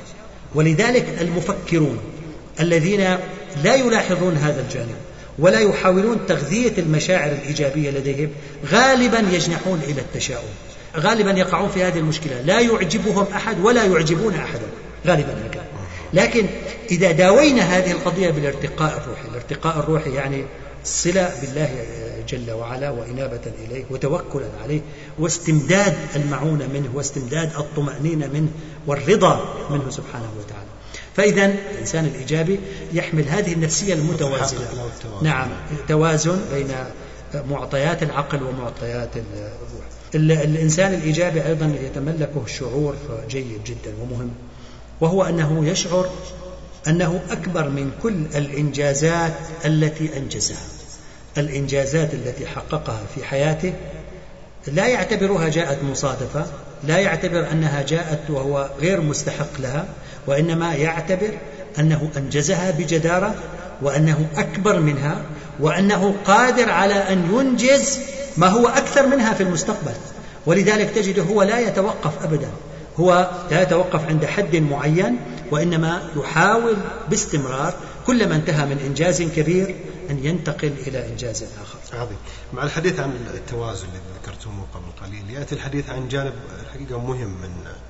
ولذلك المفكرون الذين لا يلاحظون هذا الجانب ولا يحاولون تغذية المشاعر الإيجابية لديهم غالبا يجنحون إلى التشاؤم، غالبا يقعون في هذه المشكلة، لا يعجبهم أحد ولا يعجبون أحدا غالبا هكذا. لكن إذا داوينا هذه القضية بالارتقاء الروحي، الارتقاء الروحي يعني صلة بالله جل وعلا وإنابة إليه وتوكلا عليه واستمداد المعونة منه واستمداد الطمأنينة منه والرضا منه سبحانه وتعالى. فإذا الإنسان الإيجابي يحمل هذه النفسية المتوازنة، نعم، توازن بين معطيات العقل ومعطيات الروح. الإنسان الإيجابي أيضا يتملكه شعور جيد جدا ومهم، وهو أنه يشعر أنه أكبر من كل الإنجازات التي أنجزها. الإنجازات التي حققها في حياته لا يعتبرها جاءت مصادفة، لا يعتبر أنها جاءت وهو غير مستحق لها، وإنما يعتبر أنه أنجزها بجدارة وأنه أكبر منها وأنه قادر على أن ينجز ما هو أكثر منها في المستقبل. ولذلك تجده هو لا يتوقف أبدا، هو لا يتوقف عند حد معين، وإنما يحاول باستمرار كلما انتهى من إنجاز كبير أن ينتقل إلى إنجاز آخر. عظيم. مع الحديث عن التوازن الذي ذكرتموه قبل قليل يأتي الحديث عن جانب الحقيقة مهم من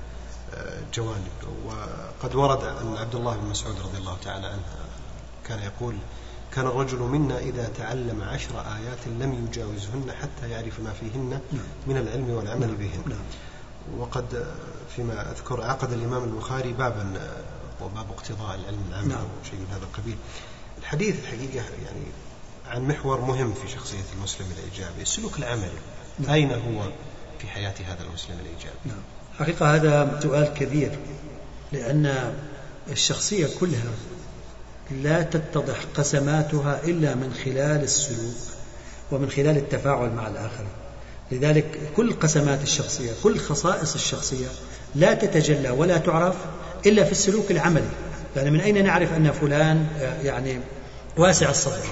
جوانب. وقد ورد أن عبد الله بن مسعود رضي الله تعالى عنه كان يقول: كان الرجل منا إذا تعلم عشر آيات لم يجاوزهن حتى يعرف ما فيهن من العلم والعمل بهن. وقد فيما أذكر عقد الإمام البخاري بابا وباب اقتضاء العلم العام أو شيء من هذا القبيل. الحديث الحقيقة يعني عن محور مهم في شخصية المسلم الإيجابي، السلوك العملي. أين هو في حياة هذا المسلم الإيجابي؟ حقيقة هذا سؤال كبير، لأن الشخصية كلها لا تتضح قسماتها إلا من خلال السلوك ومن خلال التفاعل مع الآخرين. لذلك كل قسمات الشخصية، كل خصائص الشخصية لا تتجلى ولا تعرف إلا في السلوك العملي. يعني من أين نعرف أن فلان يعني واسع الصدر؟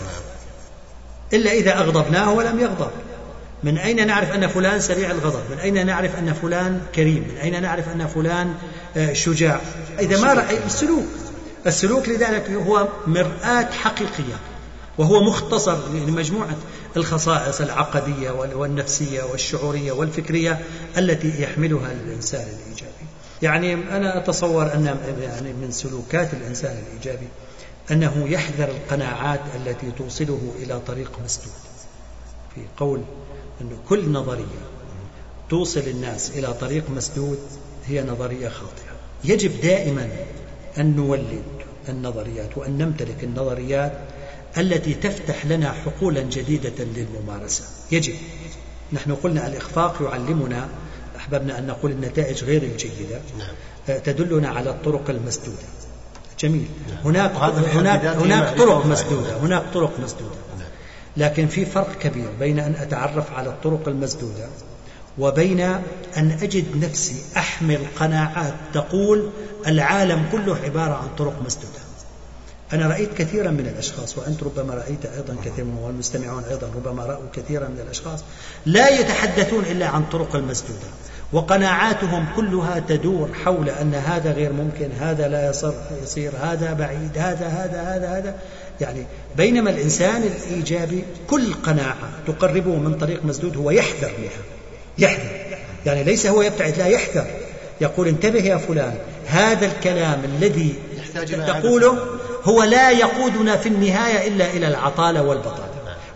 إلا إذا أغضبناه ولم يغضب. من أين نعرف أن فلان سريع الغضب؟ من أين نعرف أن فلان كريم؟ من أين نعرف أن فلان شجاع؟ إذا ما رأي السلوك السلوك لذلك هو مرآة حقيقية، وهو مختصر لمجموعة الخصائص العقدية والنفسية والشعورية والفكرية التي يحملها الإنسان الإيجابي. يعني أنا أتصور أن يعني من سلوكات الإنسان الإيجابي أنه يحذر القناعات التي توصله إلى طريق مسدود. في قول أن كل نظرية توصل الناس إلى طريق مسدود هي نظرية خاطئة. يجب دائما أن نولد النظريات وأن نمتلك النظريات التي تفتح لنا حقولا جديدة للممارسة. يجب. نحن قلنا الإخفاق يعلمنا، أحببنا أن نقول النتائج غير الجيدة تدلنا على الطرق المسدودة. جميل. هناك هناك هناك طرق مسدودة، هناك طرق مسدودة، لكن في فرق كبير بين أن أتعرف على الطرق المسدودة وبين أن أجد نفسي أحمل قناعات تقول العالم كله عبارة عن طرق مسدودة. أنا رأيت كثيرا من الأشخاص، وأنت ربما رأيت أيضا كثير من والمستمعون أيضا ربما رأوا كثيرا من الأشخاص لا يتحدثون إلا عن طرق المسدودة، وقناعاتهم كلها تدور حول أن هذا غير ممكن، هذا لا يصير، هذا بعيد، هذا هذا هذا هذا يعني. بينما الإنسان الإيجابي كل قناعة تقربه من طريق مسدود هو يحذر منها، يحذر يعني ليس هو يبتعد، لا يحذر، يقول انتبه يا فلان، هذا الكلام الذي تقوله هو لا يقودنا في النهاية إلا إلى العطالة والبطالة،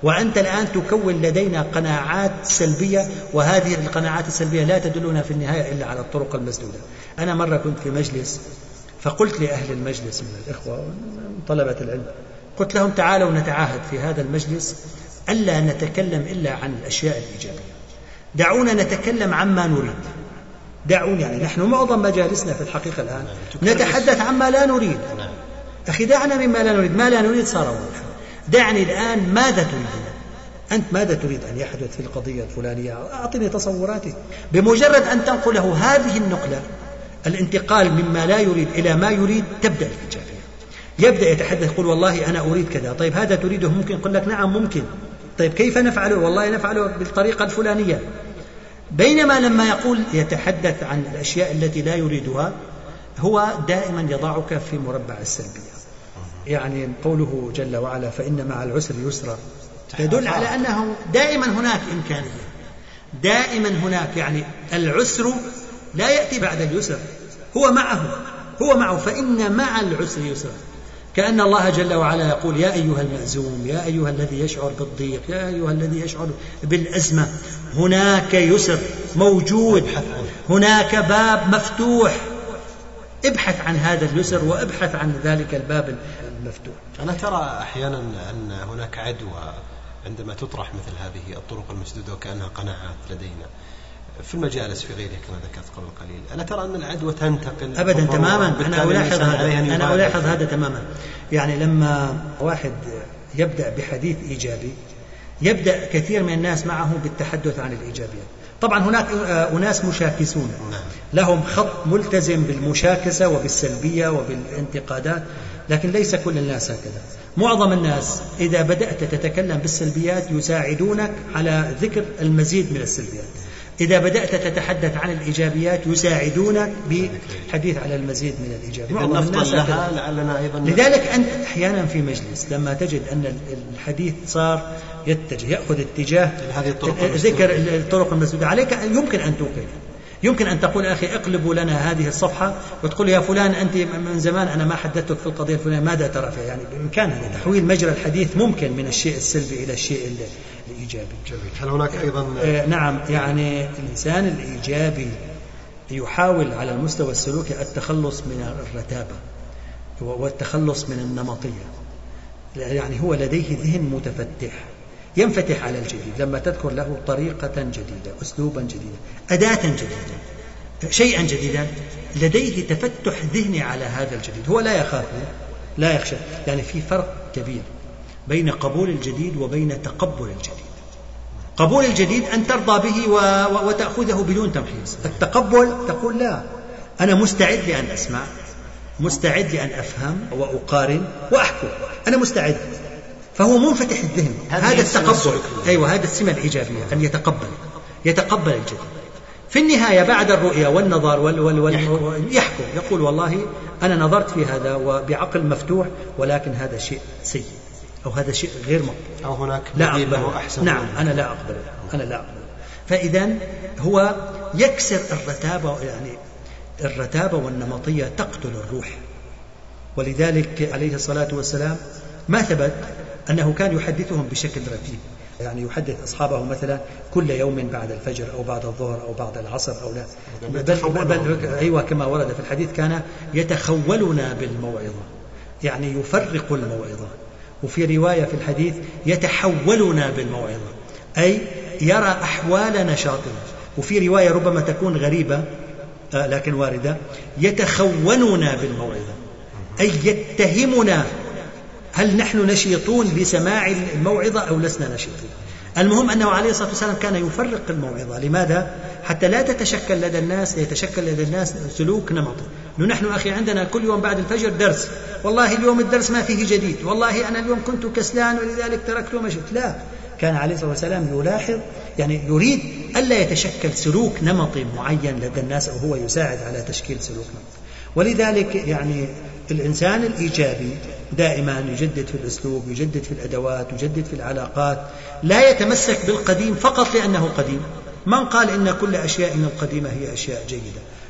وأنت الآن تكون لدينا قناعات سلبية، وهذه القناعات السلبية لا تدلنا في النهاية إلا على الطرق المسدودة. أنا مرة كنت في مجلس فقلت لأهل المجلس من الإخوة طلبة العلم، قلت لهم تعالوا نتعاهد في هذا المجلس ألا نتكلم إلا عن الأشياء الإيجابية، دعونا نتكلم عما نريد، دعوني يعني نحن معظم مجالسنا في الحقيقة الآن نتحدث عما لا نريد. أخي دعنا مما لا نريد، ما لا نريد صار واضحا. دعني الآن ماذا تريد أنت، ماذا تريد أن يحدث في القضية الفلانية، أعطني تصوراتي. بمجرد أن تنقله هذه النقلة، الانتقال مما لا يريد إلى ما يريد، تبدأ الإيجابية. يبدأ يتحدث يقول والله أنا أريد كذا، طيب هذا تريده، ممكن يقول لك نعم ممكن، طيب كيف نفعله، والله نفعله بالطريقة الفلانية. بينما لما يقول يتحدث عن الأشياء التي لا يريدها، هو دائما يضعك في مربع السلبية. يعني قوله جل وعلا فإن مع العسر يسرا يدل على أنه دائما هناك إمكانية، دائما هناك، يعني العسر لا يأتي بعد اليسر، هو معه، هو معه، فإن مع العسر يسرا. كأن الله جل وعلا يقول يا أيها المأزوم، يا أيها الذي يشعر بالضيق، يا أيها الذي يشعر بالأزمة، هناك يسر موجود، هناك باب مفتوح، ابحث عن هذا اليسر وابحث عن ذلك الباب المفتوح. أنا ترى أحيانا أن هناك عدوى عندما تطرح مثل هذه الطرق المسدودة وكأنها قناعات لدينا في المجالس في غيرها كما ذكرت قبل قليل. ألا ترى أن العدوى تنتقل أبدا تماما. أنا ألاحظ هذا أنا ألاحظ هذا تماما. يعني لما واحد يبدأ بحديث إيجابي يبدأ كثير من الناس معه بالتحدث عن الإيجابيات. طبعا هناك أناس مشاكسون لهم خط ملتزم بالمشاكسة وبالسلبية وبالانتقادات، لكن ليس كل الناس هكذا. معظم الناس إذا بدأت تتكلم بالسلبيات يساعدونك على ذكر المزيد من السلبيات، إذا بدأت تتحدث عن الإيجابيات يساعدونك بحديث على المزيد من الإيجابيات. لذلك أنت أحيانا في مجلس لما تجد أن الحديث صار يتجه يأخذ اتجاه ذكر الطرق المسدودة عليك، يمكن أن توقف، يمكن أن تقول أخي اقلبوا لنا هذه الصفحة وتقول يا فلان أنت من زمان أنا ما حدثتك في القضية الفلانية، ماذا ترى فيها؟ يعني بإمكان تحويل مجرى الحديث ممكن من الشيء السلبي إلى الشيء الإيجابي. هل هناك أيضا آه نعم، يعني الإنسان الإيجابي يحاول على المستوى السلوكي التخلص من الرتابة والتخلص من النمطية. يعني هو لديه ذهن متفتح ينفتح على الجديد، لما تذكر له طريقة جديدة، أسلوبا جديدا، أداة جديدة، شيئا جديدا، لديه تفتح ذهني على هذا الجديد، هو لا يخاف لا يخشى. يعني في فرق كبير بين قبول الجديد وبين تقبل الجديد. قبول الجديد أن ترضى به وتأخذه بدون تمحيص. التقبل تقول لا، أنا مستعد لأن أسمع، مستعد لأن أفهم وأقارن وأحكم، أنا مستعد، فهو منفتح الذهن. هذا التقبل، أيوة هذا السمة الإيجابية، أن يتقبل يتقبل الجديد. في النهاية بعد الرؤية والنظر وال وال وال يحكم، يقول والله أنا نظرت في هذا وبعقل مفتوح، ولكن هذا شيء سيء أو هذا شيء غير مقبول، أو هناك لا أقبله. نعم أنا لا أقبله، أنا لا أقبله. فإذا هو يكسر الرتابة، يعني الرتابة والنمطية تقتل الروح. ولذلك عليه الصلاة والسلام ما ثبت أنه كان يحدثهم بشكل رتيب، يعني يحدث أصحابه مثلا كل يوم بعد الفجر أو بعد الظهر أو بعد العصر أو لا، بل, بل أيوة كما ورد في الحديث كان يتخولنا بالموعظة، يعني يفرق الموعظة. وفي رواية في الحديث يتحولنا بالموعظة، أي يرى أحوال نشاطنا. وفي رواية ربما تكون غريبة آه لكن واردة، يتخوننا بالموعظة، أي يتهمنا هل نحن نشيطون بسماع الموعظة أو لسنا نشيطون. المهم أنه عليه الصلاة والسلام كان يفرق الموعظة. لماذا؟ حتى لا تتشكل لدى الناس يتشكل لدى الناس سلوك نمطي. نحن أخي عندنا كل يوم بعد الفجر درس، والله اليوم الدرس ما فيه جديد، والله أنا اليوم كنت كسلان ولذلك تركت ومشيت. لا، كان عليه الصلاة والسلام يلاحظ، يعني يريد ألا يتشكل سلوك نمطي معين لدى الناس، أو هو يساعد على تشكيل سلوك نمطي. ولذلك يعني الإنسان الإيجابي دائما يجدد في الأسلوب، يجدد في الأدوات، يجدد في العلاقات، لا يتمسك بالقديم فقط لأنه قديم. من قال إن كل أشياء القديمة هي أشياء جيدة؟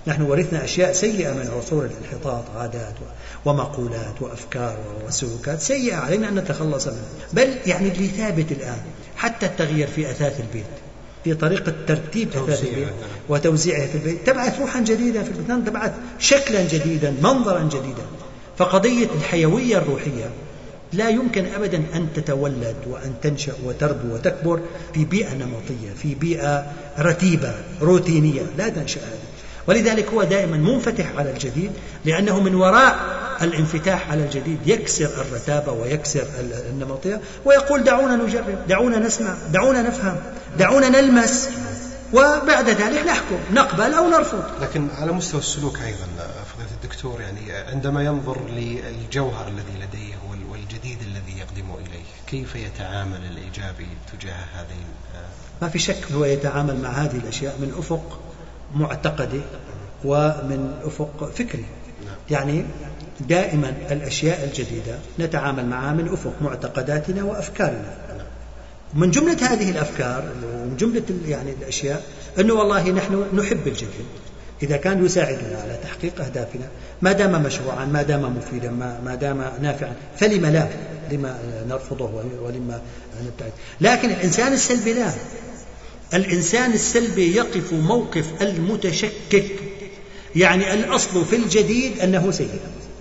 نحن ورثنا أشياء سيئة من عصور الانحطاط، عادات ومقولات وأفكار وسلوكات سيئة علينا أن نتخلص منها. بل يعني اللي ثابت الآن حتى التغيير في أثاث البيت، في طريقة ترتيب أثاث البيت وتوزيعه في البيت، تبعث روحا جديدة في البيت، تبعث شكلا جديدا، منظرا جديدا. فقضية الحيوية الروحية لا يمكن أبدا أن تتولد وأن تنشأ وتربو وتكبر في بيئة نمطية، في بيئة رتيبة روتينية، لا تنشأ هذه. ولذلك هو دائما منفتح على الجديد، لأنه من وراء الانفتاح على الجديد يكسر الرتابة ويكسر النمطية، ويقول دعونا نجرب، دعونا نسمع، دعونا نفهم، دعونا نلمس، وبعد ذلك نحكم، نقبل أو نرفض. لكن على مستوى السلوك أيضا فضيلة الدكتور، يعني عندما ينظر للجوهر الذي لديه والجديد الذي يقدم إليه، كيف يتعامل الإيجابي تجاه هذين؟ ما في شك هو يتعامل مع هذه الأشياء من أفق معتقدي ومن أفق فكري. يعني دائما الأشياء الجديدة نتعامل معها من أفق معتقداتنا وأفكارنا. من جملة هذه الأفكار ومن جملة يعني الأشياء أنه والله نحن نحب الجديد إذا كان يساعدنا على تحقيق أهدافنا، ما دام مشروعا، ما دام مفيدا، ما دام نافعا، فلما لا، لما نرفضه ولما نبتعد. لكن الإنسان السلبي لا، الإنسان السلبي يقف موقف المتشكك. يعني الأصل في الجديد أنه سيء.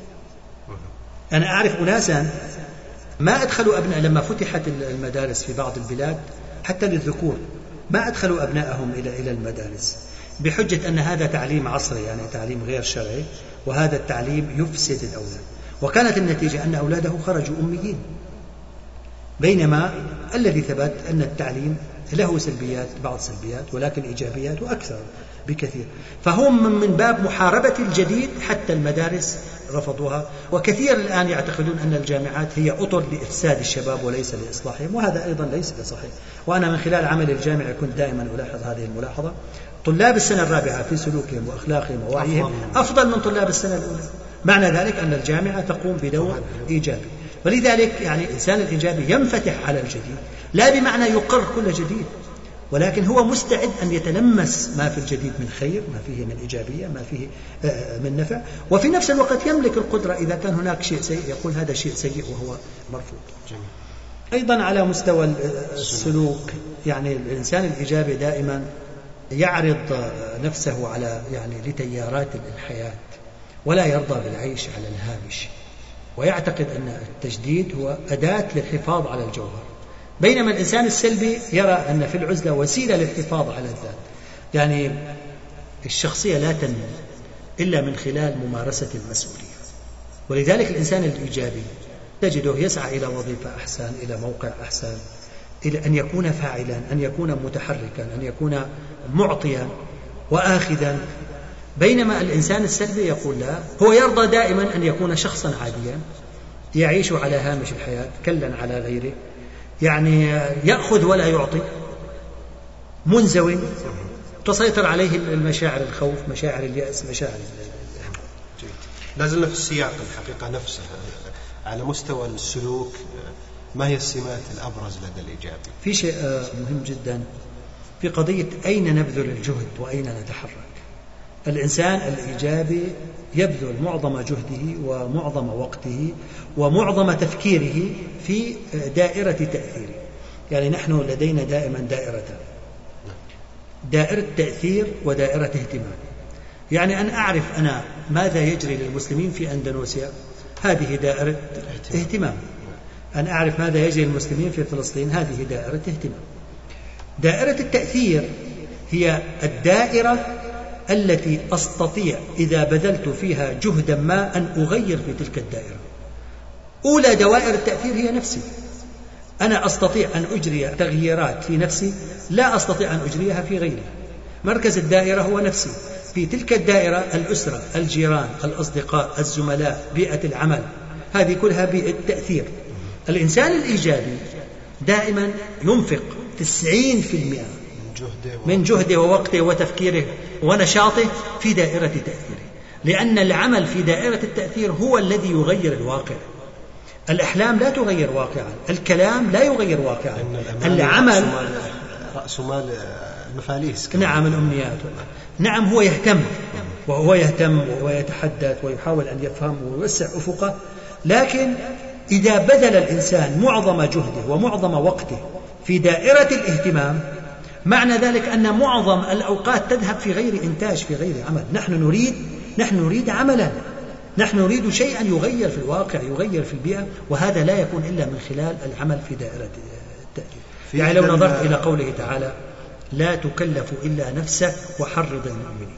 أنا أعرف أناسا ما أدخلوا أبناء لما فتحت المدارس في بعض البلاد حتى للذكور، ما أدخلوا أبنائهم إلى إلى المدارس بحجة أن هذا تعليم عصري، يعني تعليم غير شرعي، وهذا التعليم يفسد الأولاد. وكانت النتيجة أن أولاده خرجوا أميين، بينما الذي ثبت أن التعليم له سلبيات، بعض سلبيات، ولكن إيجابيات وأكثر بكثير. فهم من باب محاربة الجديد حتى المدارس رفضوها. وكثير الآن يعتقدون أن الجامعات هي أطر لإفساد الشباب وليس لإصلاحهم، وهذا أيضا ليس بصحيح. وأنا من خلال عمل الجامعة كنت دائما ألاحظ هذه الملاحظة: طلاب السنة الرابعة في سلوكهم وأخلاقهم ووعيهم أفضل من طلاب السنة الأولى. معنى ذلك أن الجامعة تقوم بدور إيجابي. ولذلك يعني الإنسان الإيجابي ينفتح على الجديد، لا بمعنى يقر كل جديد، ولكن هو مستعد أن يتلمس ما في الجديد من خير، ما فيه من إيجابية، ما فيه من نفع، وفي نفس الوقت يملك القدرة إذا كان هناك شيء سيء يقول هذا شيء سيء وهو مرفوض. جميل. أيضا على مستوى السلوك، يعني الإنسان الإيجابي دائما يعرض نفسه على يعني لتيارات الحياة، ولا يرضى بالعيش على الهامش، ويعتقد أن التجديد هو أداة للحفاظ على الجوهر. بينما الإنسان السلبي يرى أن في العزلة وسيلة للحفاظ على الذات. يعني الشخصية لا تنمو إلا من خلال ممارسة المسؤولية. ولذلك الإنسان الإيجابي تجده يسعى إلى وظيفة أحسن، إلى موقع أحسن، إلى أن يكون فاعلا، أن يكون متحركا، أن يكون معطيا وآخذا. بينما الإنسان السلبي يقول لا، هو يرضى دائما أن يكون شخصا عاديا يعيش على هامش الحياة كلا على غيره، يعني يأخذ ولا يعطي، منزوي، تسيطر عليه المشاعر الخوف، مشاعر اليأس، مشاعر. لازلنا في السياق الحقيقة نفسها. على مستوى السلوك ما هي السمات الأبرز لدى الإيجابي؟ في شيء مهم جدا في قضية أين نبذل الجهد وأين نتحرك. الإنسان الإيجابي يبذل معظم جهده ومعظم وقته ومعظم تفكيره في دائرة تأثيره. يعني نحن لدينا دائما دائرتان: دائرة تأثير ودائرة اهتمام. يعني أن أعرف أنا ماذا يجري للمسلمين في أندونيسيا، هذه دائرة اهتمام. أن أعرف ماذا يجري للمسلمين في فلسطين، هذه دائرة اهتمام. دائرة التأثير هي الدائرة التي أستطيع إذا بذلت فيها جهدا ما أن أغير في تلك الدائرة. أولى دوائر التأثير هي نفسي. أنا أستطيع أن أجري تغييرات في نفسي لا أستطيع أن أجريها في غيري. مركز الدائرة هو نفسي. في تلك الدائرة الأسرة، الجيران، الأصدقاء، الزملاء، بيئة العمل، هذه كلها بيئة تأثير. الإنسان الإيجابي دائما ينفق تسعين في المئة من جهده ووقته وتفكيره ونشاطه في دائرة تأثيره، لأن العمل في دائرة التأثير هو الذي يغير الواقع. الأحلام لا تغير واقعا، الكلام لا يغير واقعا، العمل رأس مال المفاليس. نعم الأمنيات. نعم هو يهتم وهو يهتم ويتحدث ويحاول أن يفهم ويوسع أفقه، لكن إذا بذل الإنسان معظم جهده ومعظم وقته في دائرة الاهتمام، معنى ذلك أن معظم الأوقات تذهب في غير إنتاج، في غير عمل. نحن نريد نحن نريد عملا، نحن نريد شيئا يغير في الواقع، يغير في البيئة، وهذا لا يكون إلا من خلال العمل في دائرة التأثير. يعني لو نظرت إلى قوله تعالى لا تكلف إلا نفسك وحرض المؤمنين،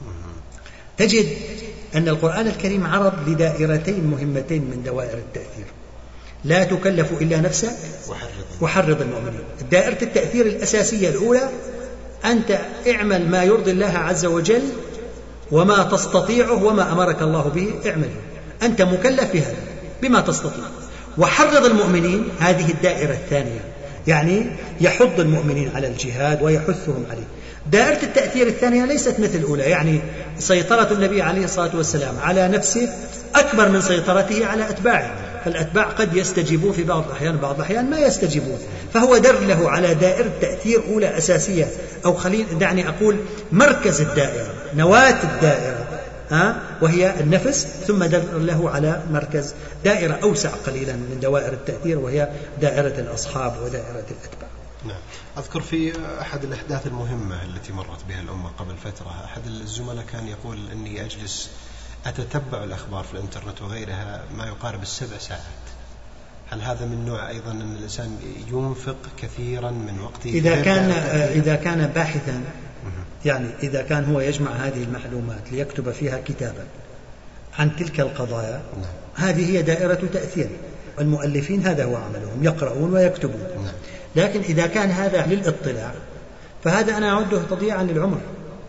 تجد أن القرآن الكريم عرض لدائرتين مهمتين من دوائر التأثير: لا تكلف إلا نفسك وحرض المؤمنين. دائرة التأثير الأساسية الأولى: أنت اعمل ما يرضي الله عز وجل وما تستطيعه وما أمرك الله به اعمله، أنت مكلف بهذا بما تستطيع. وحرض المؤمنين، هذه الدائرة الثانية، يعني يحض المؤمنين على الجهاد ويحثهم عليه. دائرة التأثير الثانية ليست مثل الأولى، يعني سيطرة النبي عليه الصلاة والسلام على نفسه أكبر من سيطرته على أتباعه، فالأتباع قد يستجيبون في بعض الأحيان، بعض الأحيان ما يستجيبون، فهو در له على دائرة تأثير أولى أساسية، أو خليل دعني أقول مركز الدائرة، نواة الدائرة، ها وهي النفس، ثم در له على مركز دائرة أوسع قليلا من دوائر التأثير، وهي دائرة الأصحاب ودائرة الأتباع. نعم. أذكر في أحد الأحداث المهمة التي مرت بها الأمة قبل فترة، أحد الزملاء كان يقول أني أجلس أتتبع الأخبار في الإنترنت وغيرها ما يقارب السبع ساعات. هل هذا من نوع أيضا أن الإنسان ينفق كثيرا من وقته؟ إذا كان إذا كان باحثا، يعني إذا كان هو يجمع هذه المعلومات ليكتب فيها كتابا عن تلك القضايا، هذه هي دائرة تأثير. المؤلفين هذا هو عملهم، يقرؤون ويكتبون. لكن إذا كان هذا للإطلاع فهذا أنا أعده تضييعا للعمر.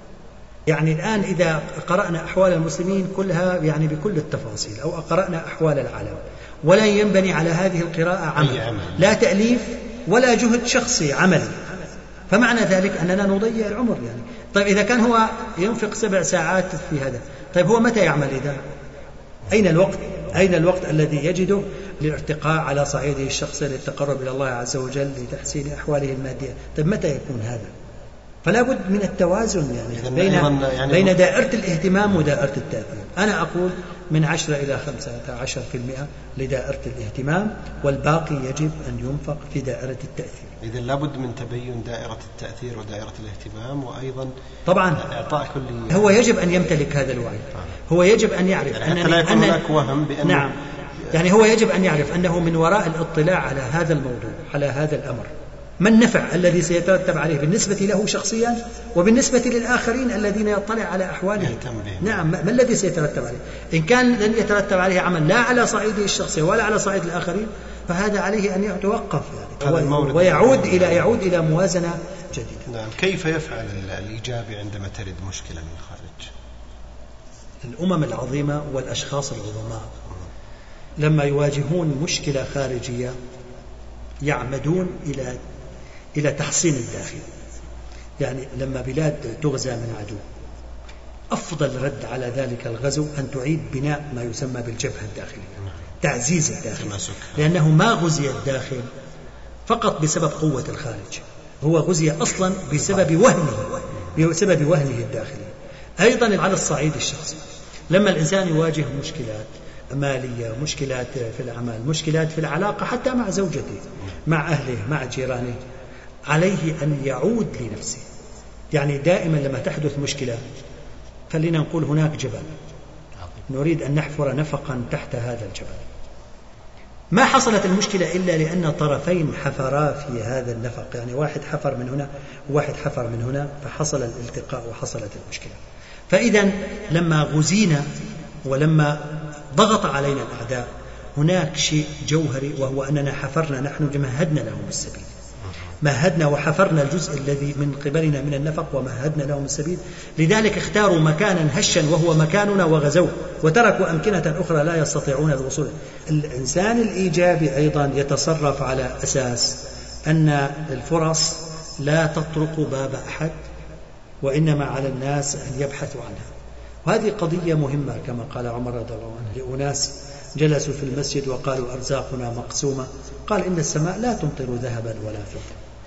يعني الآن إذا قرأنا أحوال المسلمين كلها يعني بكل التفاصيل، أو قرأنا أحوال العالم، ولا ينبني على هذه القراءة عمل، لا تأليف ولا جهد شخصي عملي، فمعنى ذلك أننا نضيع العمر. يعني طيب إذا كان هو ينفق سبع ساعات في هذا، طيب هو متى يعمل إذا؟ أين الوقت؟ أين الوقت الذي يجده للارتقاء على صعيده الشخصي، للتقرب إلى الله عز وجل، لتحسين أحواله المادية؟ طيب متى يكون هذا؟ فلا بد من التوازن يعني بين, يعني بين دائرة الاهتمام ودائرة التأثير. أنا أقول من عشرة إلى خمسة عشر في المئة لدائرة الاهتمام، والباقي يجب أن ينفق في دائرة التأثير. إذن لابد من تبين دائرة التأثير ودائرة الاهتمام، وأيضا طبعا إعطاء كل. هو يجب أن يمتلك هذا الوعي، هو يجب أن يعرف يعني حتى لا يكون هناك وهم بأن نعم، يعني هو يجب أن يعرف أنه من وراء الاطلاع على هذا الموضوع، على هذا الأمر، ما النفع الذي سيترتب عليه بالنسبة له شخصيا وبالنسبة للآخرين الذين يطلع على أحواله. نعم، ما الذي سيترتب عليه؟ إن كان لن يترتب عليه عمل لا على صعيده الشخصي ولا على صعيد الآخرين، فهذا عليه أن يتوقف يعني ويعود إلى يعود إلى موازنة جديدة. نعم. كيف يفعل الإيجابي عندما ترد مشكلة من الخارج؟ الأمم العظيمة والأشخاص العظماء لما يواجهون مشكلة خارجية يعمدون إلى إلى تحصين الداخل. يعني لما بلاد تغزى من عدو، أفضل رد على ذلك الغزو أن تعيد بناء ما يسمى بالجبهة الداخلية، تعزيز الداخل، لأنه ما غزي الداخل فقط بسبب قوة الخارج، هو غزي أصلا بسبب وهنه بسبب وهنه الداخلي. أيضا على الصعيد الشخصي، لما الإنسان يواجه مشكلات مالية، مشكلات في العمل، مشكلات في العلاقة حتى مع زوجته، مع أهله، مع جيرانه، عليه أن يعود لنفسه. يعني دائما لما تحدث مشكلة، خلينا نقول هناك جبل، نريد أن نحفر نفقا تحت هذا الجبل، ما حصلت المشكلة إلا لأن طرفين حفرا في هذا النفق، يعني واحد حفر من هنا وواحد حفر من هنا، فحصل الالتقاء وحصلت المشكلة. فإذا لما غزينا ولما ضغط علينا الأعداء هناك شيء جوهري، وهو أننا حفرنا، نحن مهدنا لهم السبيل، مهدنا وحفرنا الجزء الذي من قبلنا من النفق ومهدنا لهم السبيل. لذلك اختاروا مكانا هشا وهو مكاننا وغزوه، وتركوا أمكنة أخرى لا يستطيعون الوصول. الإنسان الإيجابي أيضا يتصرف على أساس أن الفرص لا تطرق باب أحد، وإنما على الناس أن يبحثوا عنها. وهذه قضية مهمة كما قال عمر رضي الله عنه لأناس جلسوا في المسجد وقالوا أرزاقنا مقسومة، قال إن السماء لا تمطر ذهبا ولا فضة.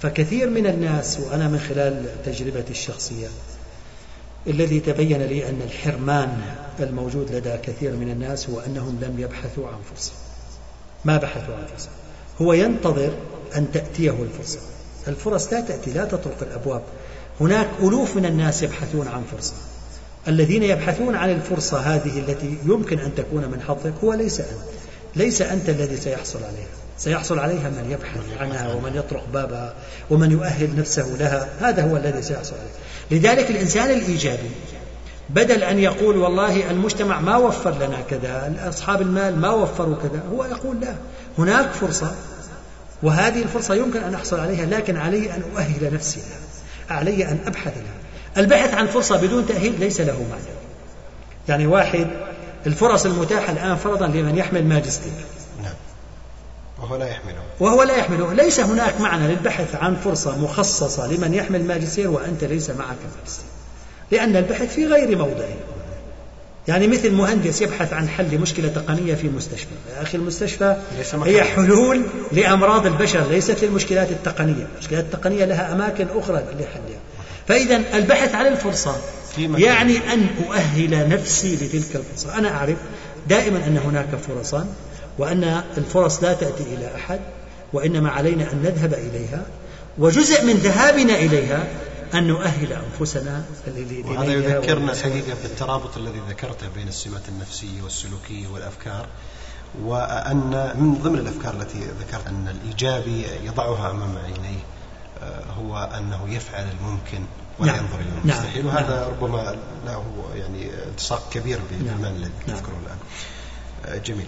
فكثير من الناس، وأنا من خلال تجربتي الشخصية الذي تبين لي أن الحرمان الموجود لدى كثير من الناس هو أنهم لم يبحثوا عن فرصة، ما بحثوا عن فرصة، هو ينتظر أن تأتيه الفرصة. الفرص لا تأتي، لا تطرق الأبواب. هناك ألوف من الناس يبحثون عن فرصة. الذين يبحثون عن الفرصة هذه التي يمكن أن تكون من حظك هو ليس أنت، ليس أنت الذي سيحصل عليها، سيحصل عليها من يبحث عنها ومن يطرق بابها ومن يؤهل نفسه لها، هذا هو الذي سيحصل عليه. لذلك الإنسان الإيجابي بدل أن يقول والله المجتمع ما وفر لنا كذا، أصحاب المال ما وفروا كذا، هو يقول لا، هناك فرصة وهذه الفرصة يمكن أن أحصل عليها، لكن علي أن أؤهل نفسي لها، علي أن أبحث لها. البحث عن فرصة بدون تأهيل ليس له معنى. يعني واحد الفرص المتاحة الآن فرضا لمن يحمل ماجستير وهو لا يحمله وهو لا يحمله ليس هناك معنى للبحث عن فرصة مخصصة لمن يحمل ماجستير وأنت ليس معك ماجستير، لأن البحث في غير موضعه. يعني مثل مهندس يبحث عن حل مشكلة تقنية في مستشفى، يا أخي المستشفى هي حلول لأمراض البشر ليست للمشكلات التقنية. المشكلات التقنية لها أماكن أخرى لحلها. فإذا البحث عن الفرصة يعني أن أؤهل نفسي لتلك الفرصة. أنا أعرف دائما أن هناك فرصا، وأن الفرص لا تأتي إلى أحد، وإنما علينا أن نذهب إليها، وجزء من ذهابنا إليها أن نؤهل أنفسنا. وهذا يذكرنا الحقيقة بالترابط الذي ذكرته بين السمات النفسية والسلوكية والأفكار، وأن من ضمن الأفكار التي ذكرت أن الإيجابي يضعها أمام عينيه هو أنه يفعل الممكن ولا ينظر إلى المستحيل. نعم. وهذا نعم. ربما له يعني التصاق كبير بالمعنى الذي نعم. نذكره الآن. جميل.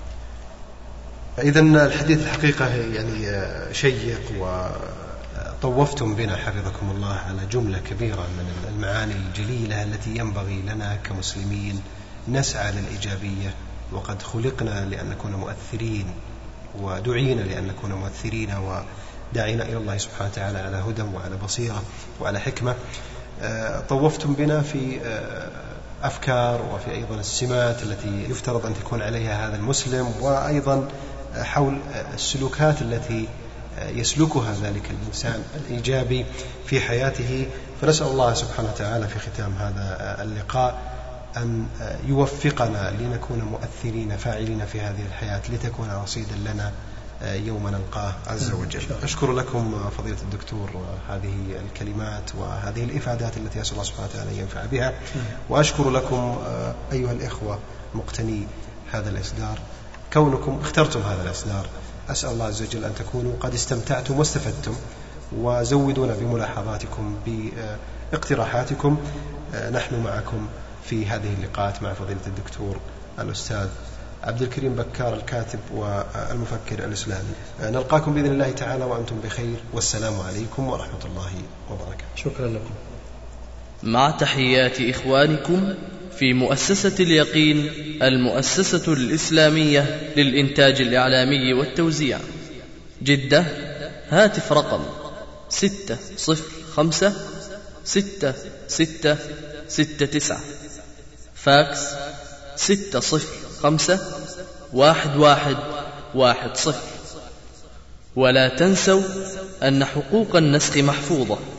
إذن الحديث الحقيقة يعني شيق، وطوفتم بنا حفظكم الله على جملة كبيرة من المعاني الجليلة التي ينبغي لنا كمسلمين نسعى للإيجابية، وقد خلقنا لأن نكون مؤثرين، ودعينا لأن نكون مؤثرين، ودعينا إلى الله سبحانه وتعالى على هدى وعلى بصيرة وعلى حكمة. طوفتم بنا في أفكار وفي أيضا السمات التي يفترض أن تكون عليها هذا المسلم، وأيضا حول السلوكات التي يسلكها ذلك الإنسان الإيجابي في حياته. فنسأل الله سبحانه وتعالى في ختام هذا اللقاء أن يوفقنا لنكون مؤثرين فاعلين في هذه الحياة، لتكون رصيدا لنا يوم نلقاه عز وجل. أشكر لكم فضيلة الدكتور هذه الكلمات وهذه الإفادات التي أسأل الله سبحانه وتعالى أن ينفع بها، وأشكر لكم أيها الإخوة مقتني هذا الإصدار كونكم اخترتم هذا الإصدار. أسأل الله عز وجل أن تكونوا قد استمتعتم واستفدتم، وزودونا بملاحظاتكم باقتراحاتكم. نحن معكم في هذه اللقاءات مع فضيلة الدكتور الأستاذ عبد الكريم بكار الكاتب والمفكر الإسلامي. نلقاكم بإذن الله تعالى وأنتم بخير، والسلام عليكم ورحمة الله وبركاته. شكرا لكم. مع تحيات إخوانكم في مؤسسة اليقين، المؤسسة الإسلامية للإنتاج الإعلامي والتوزيع، جدة. هاتف رقم ستة صفر خمسة ستة ستة ستة تسعة، فاكس ستة صفر خمسة واحد واحد واحد صفر. ولا تنسوا أن حقوق النسخ محفوظة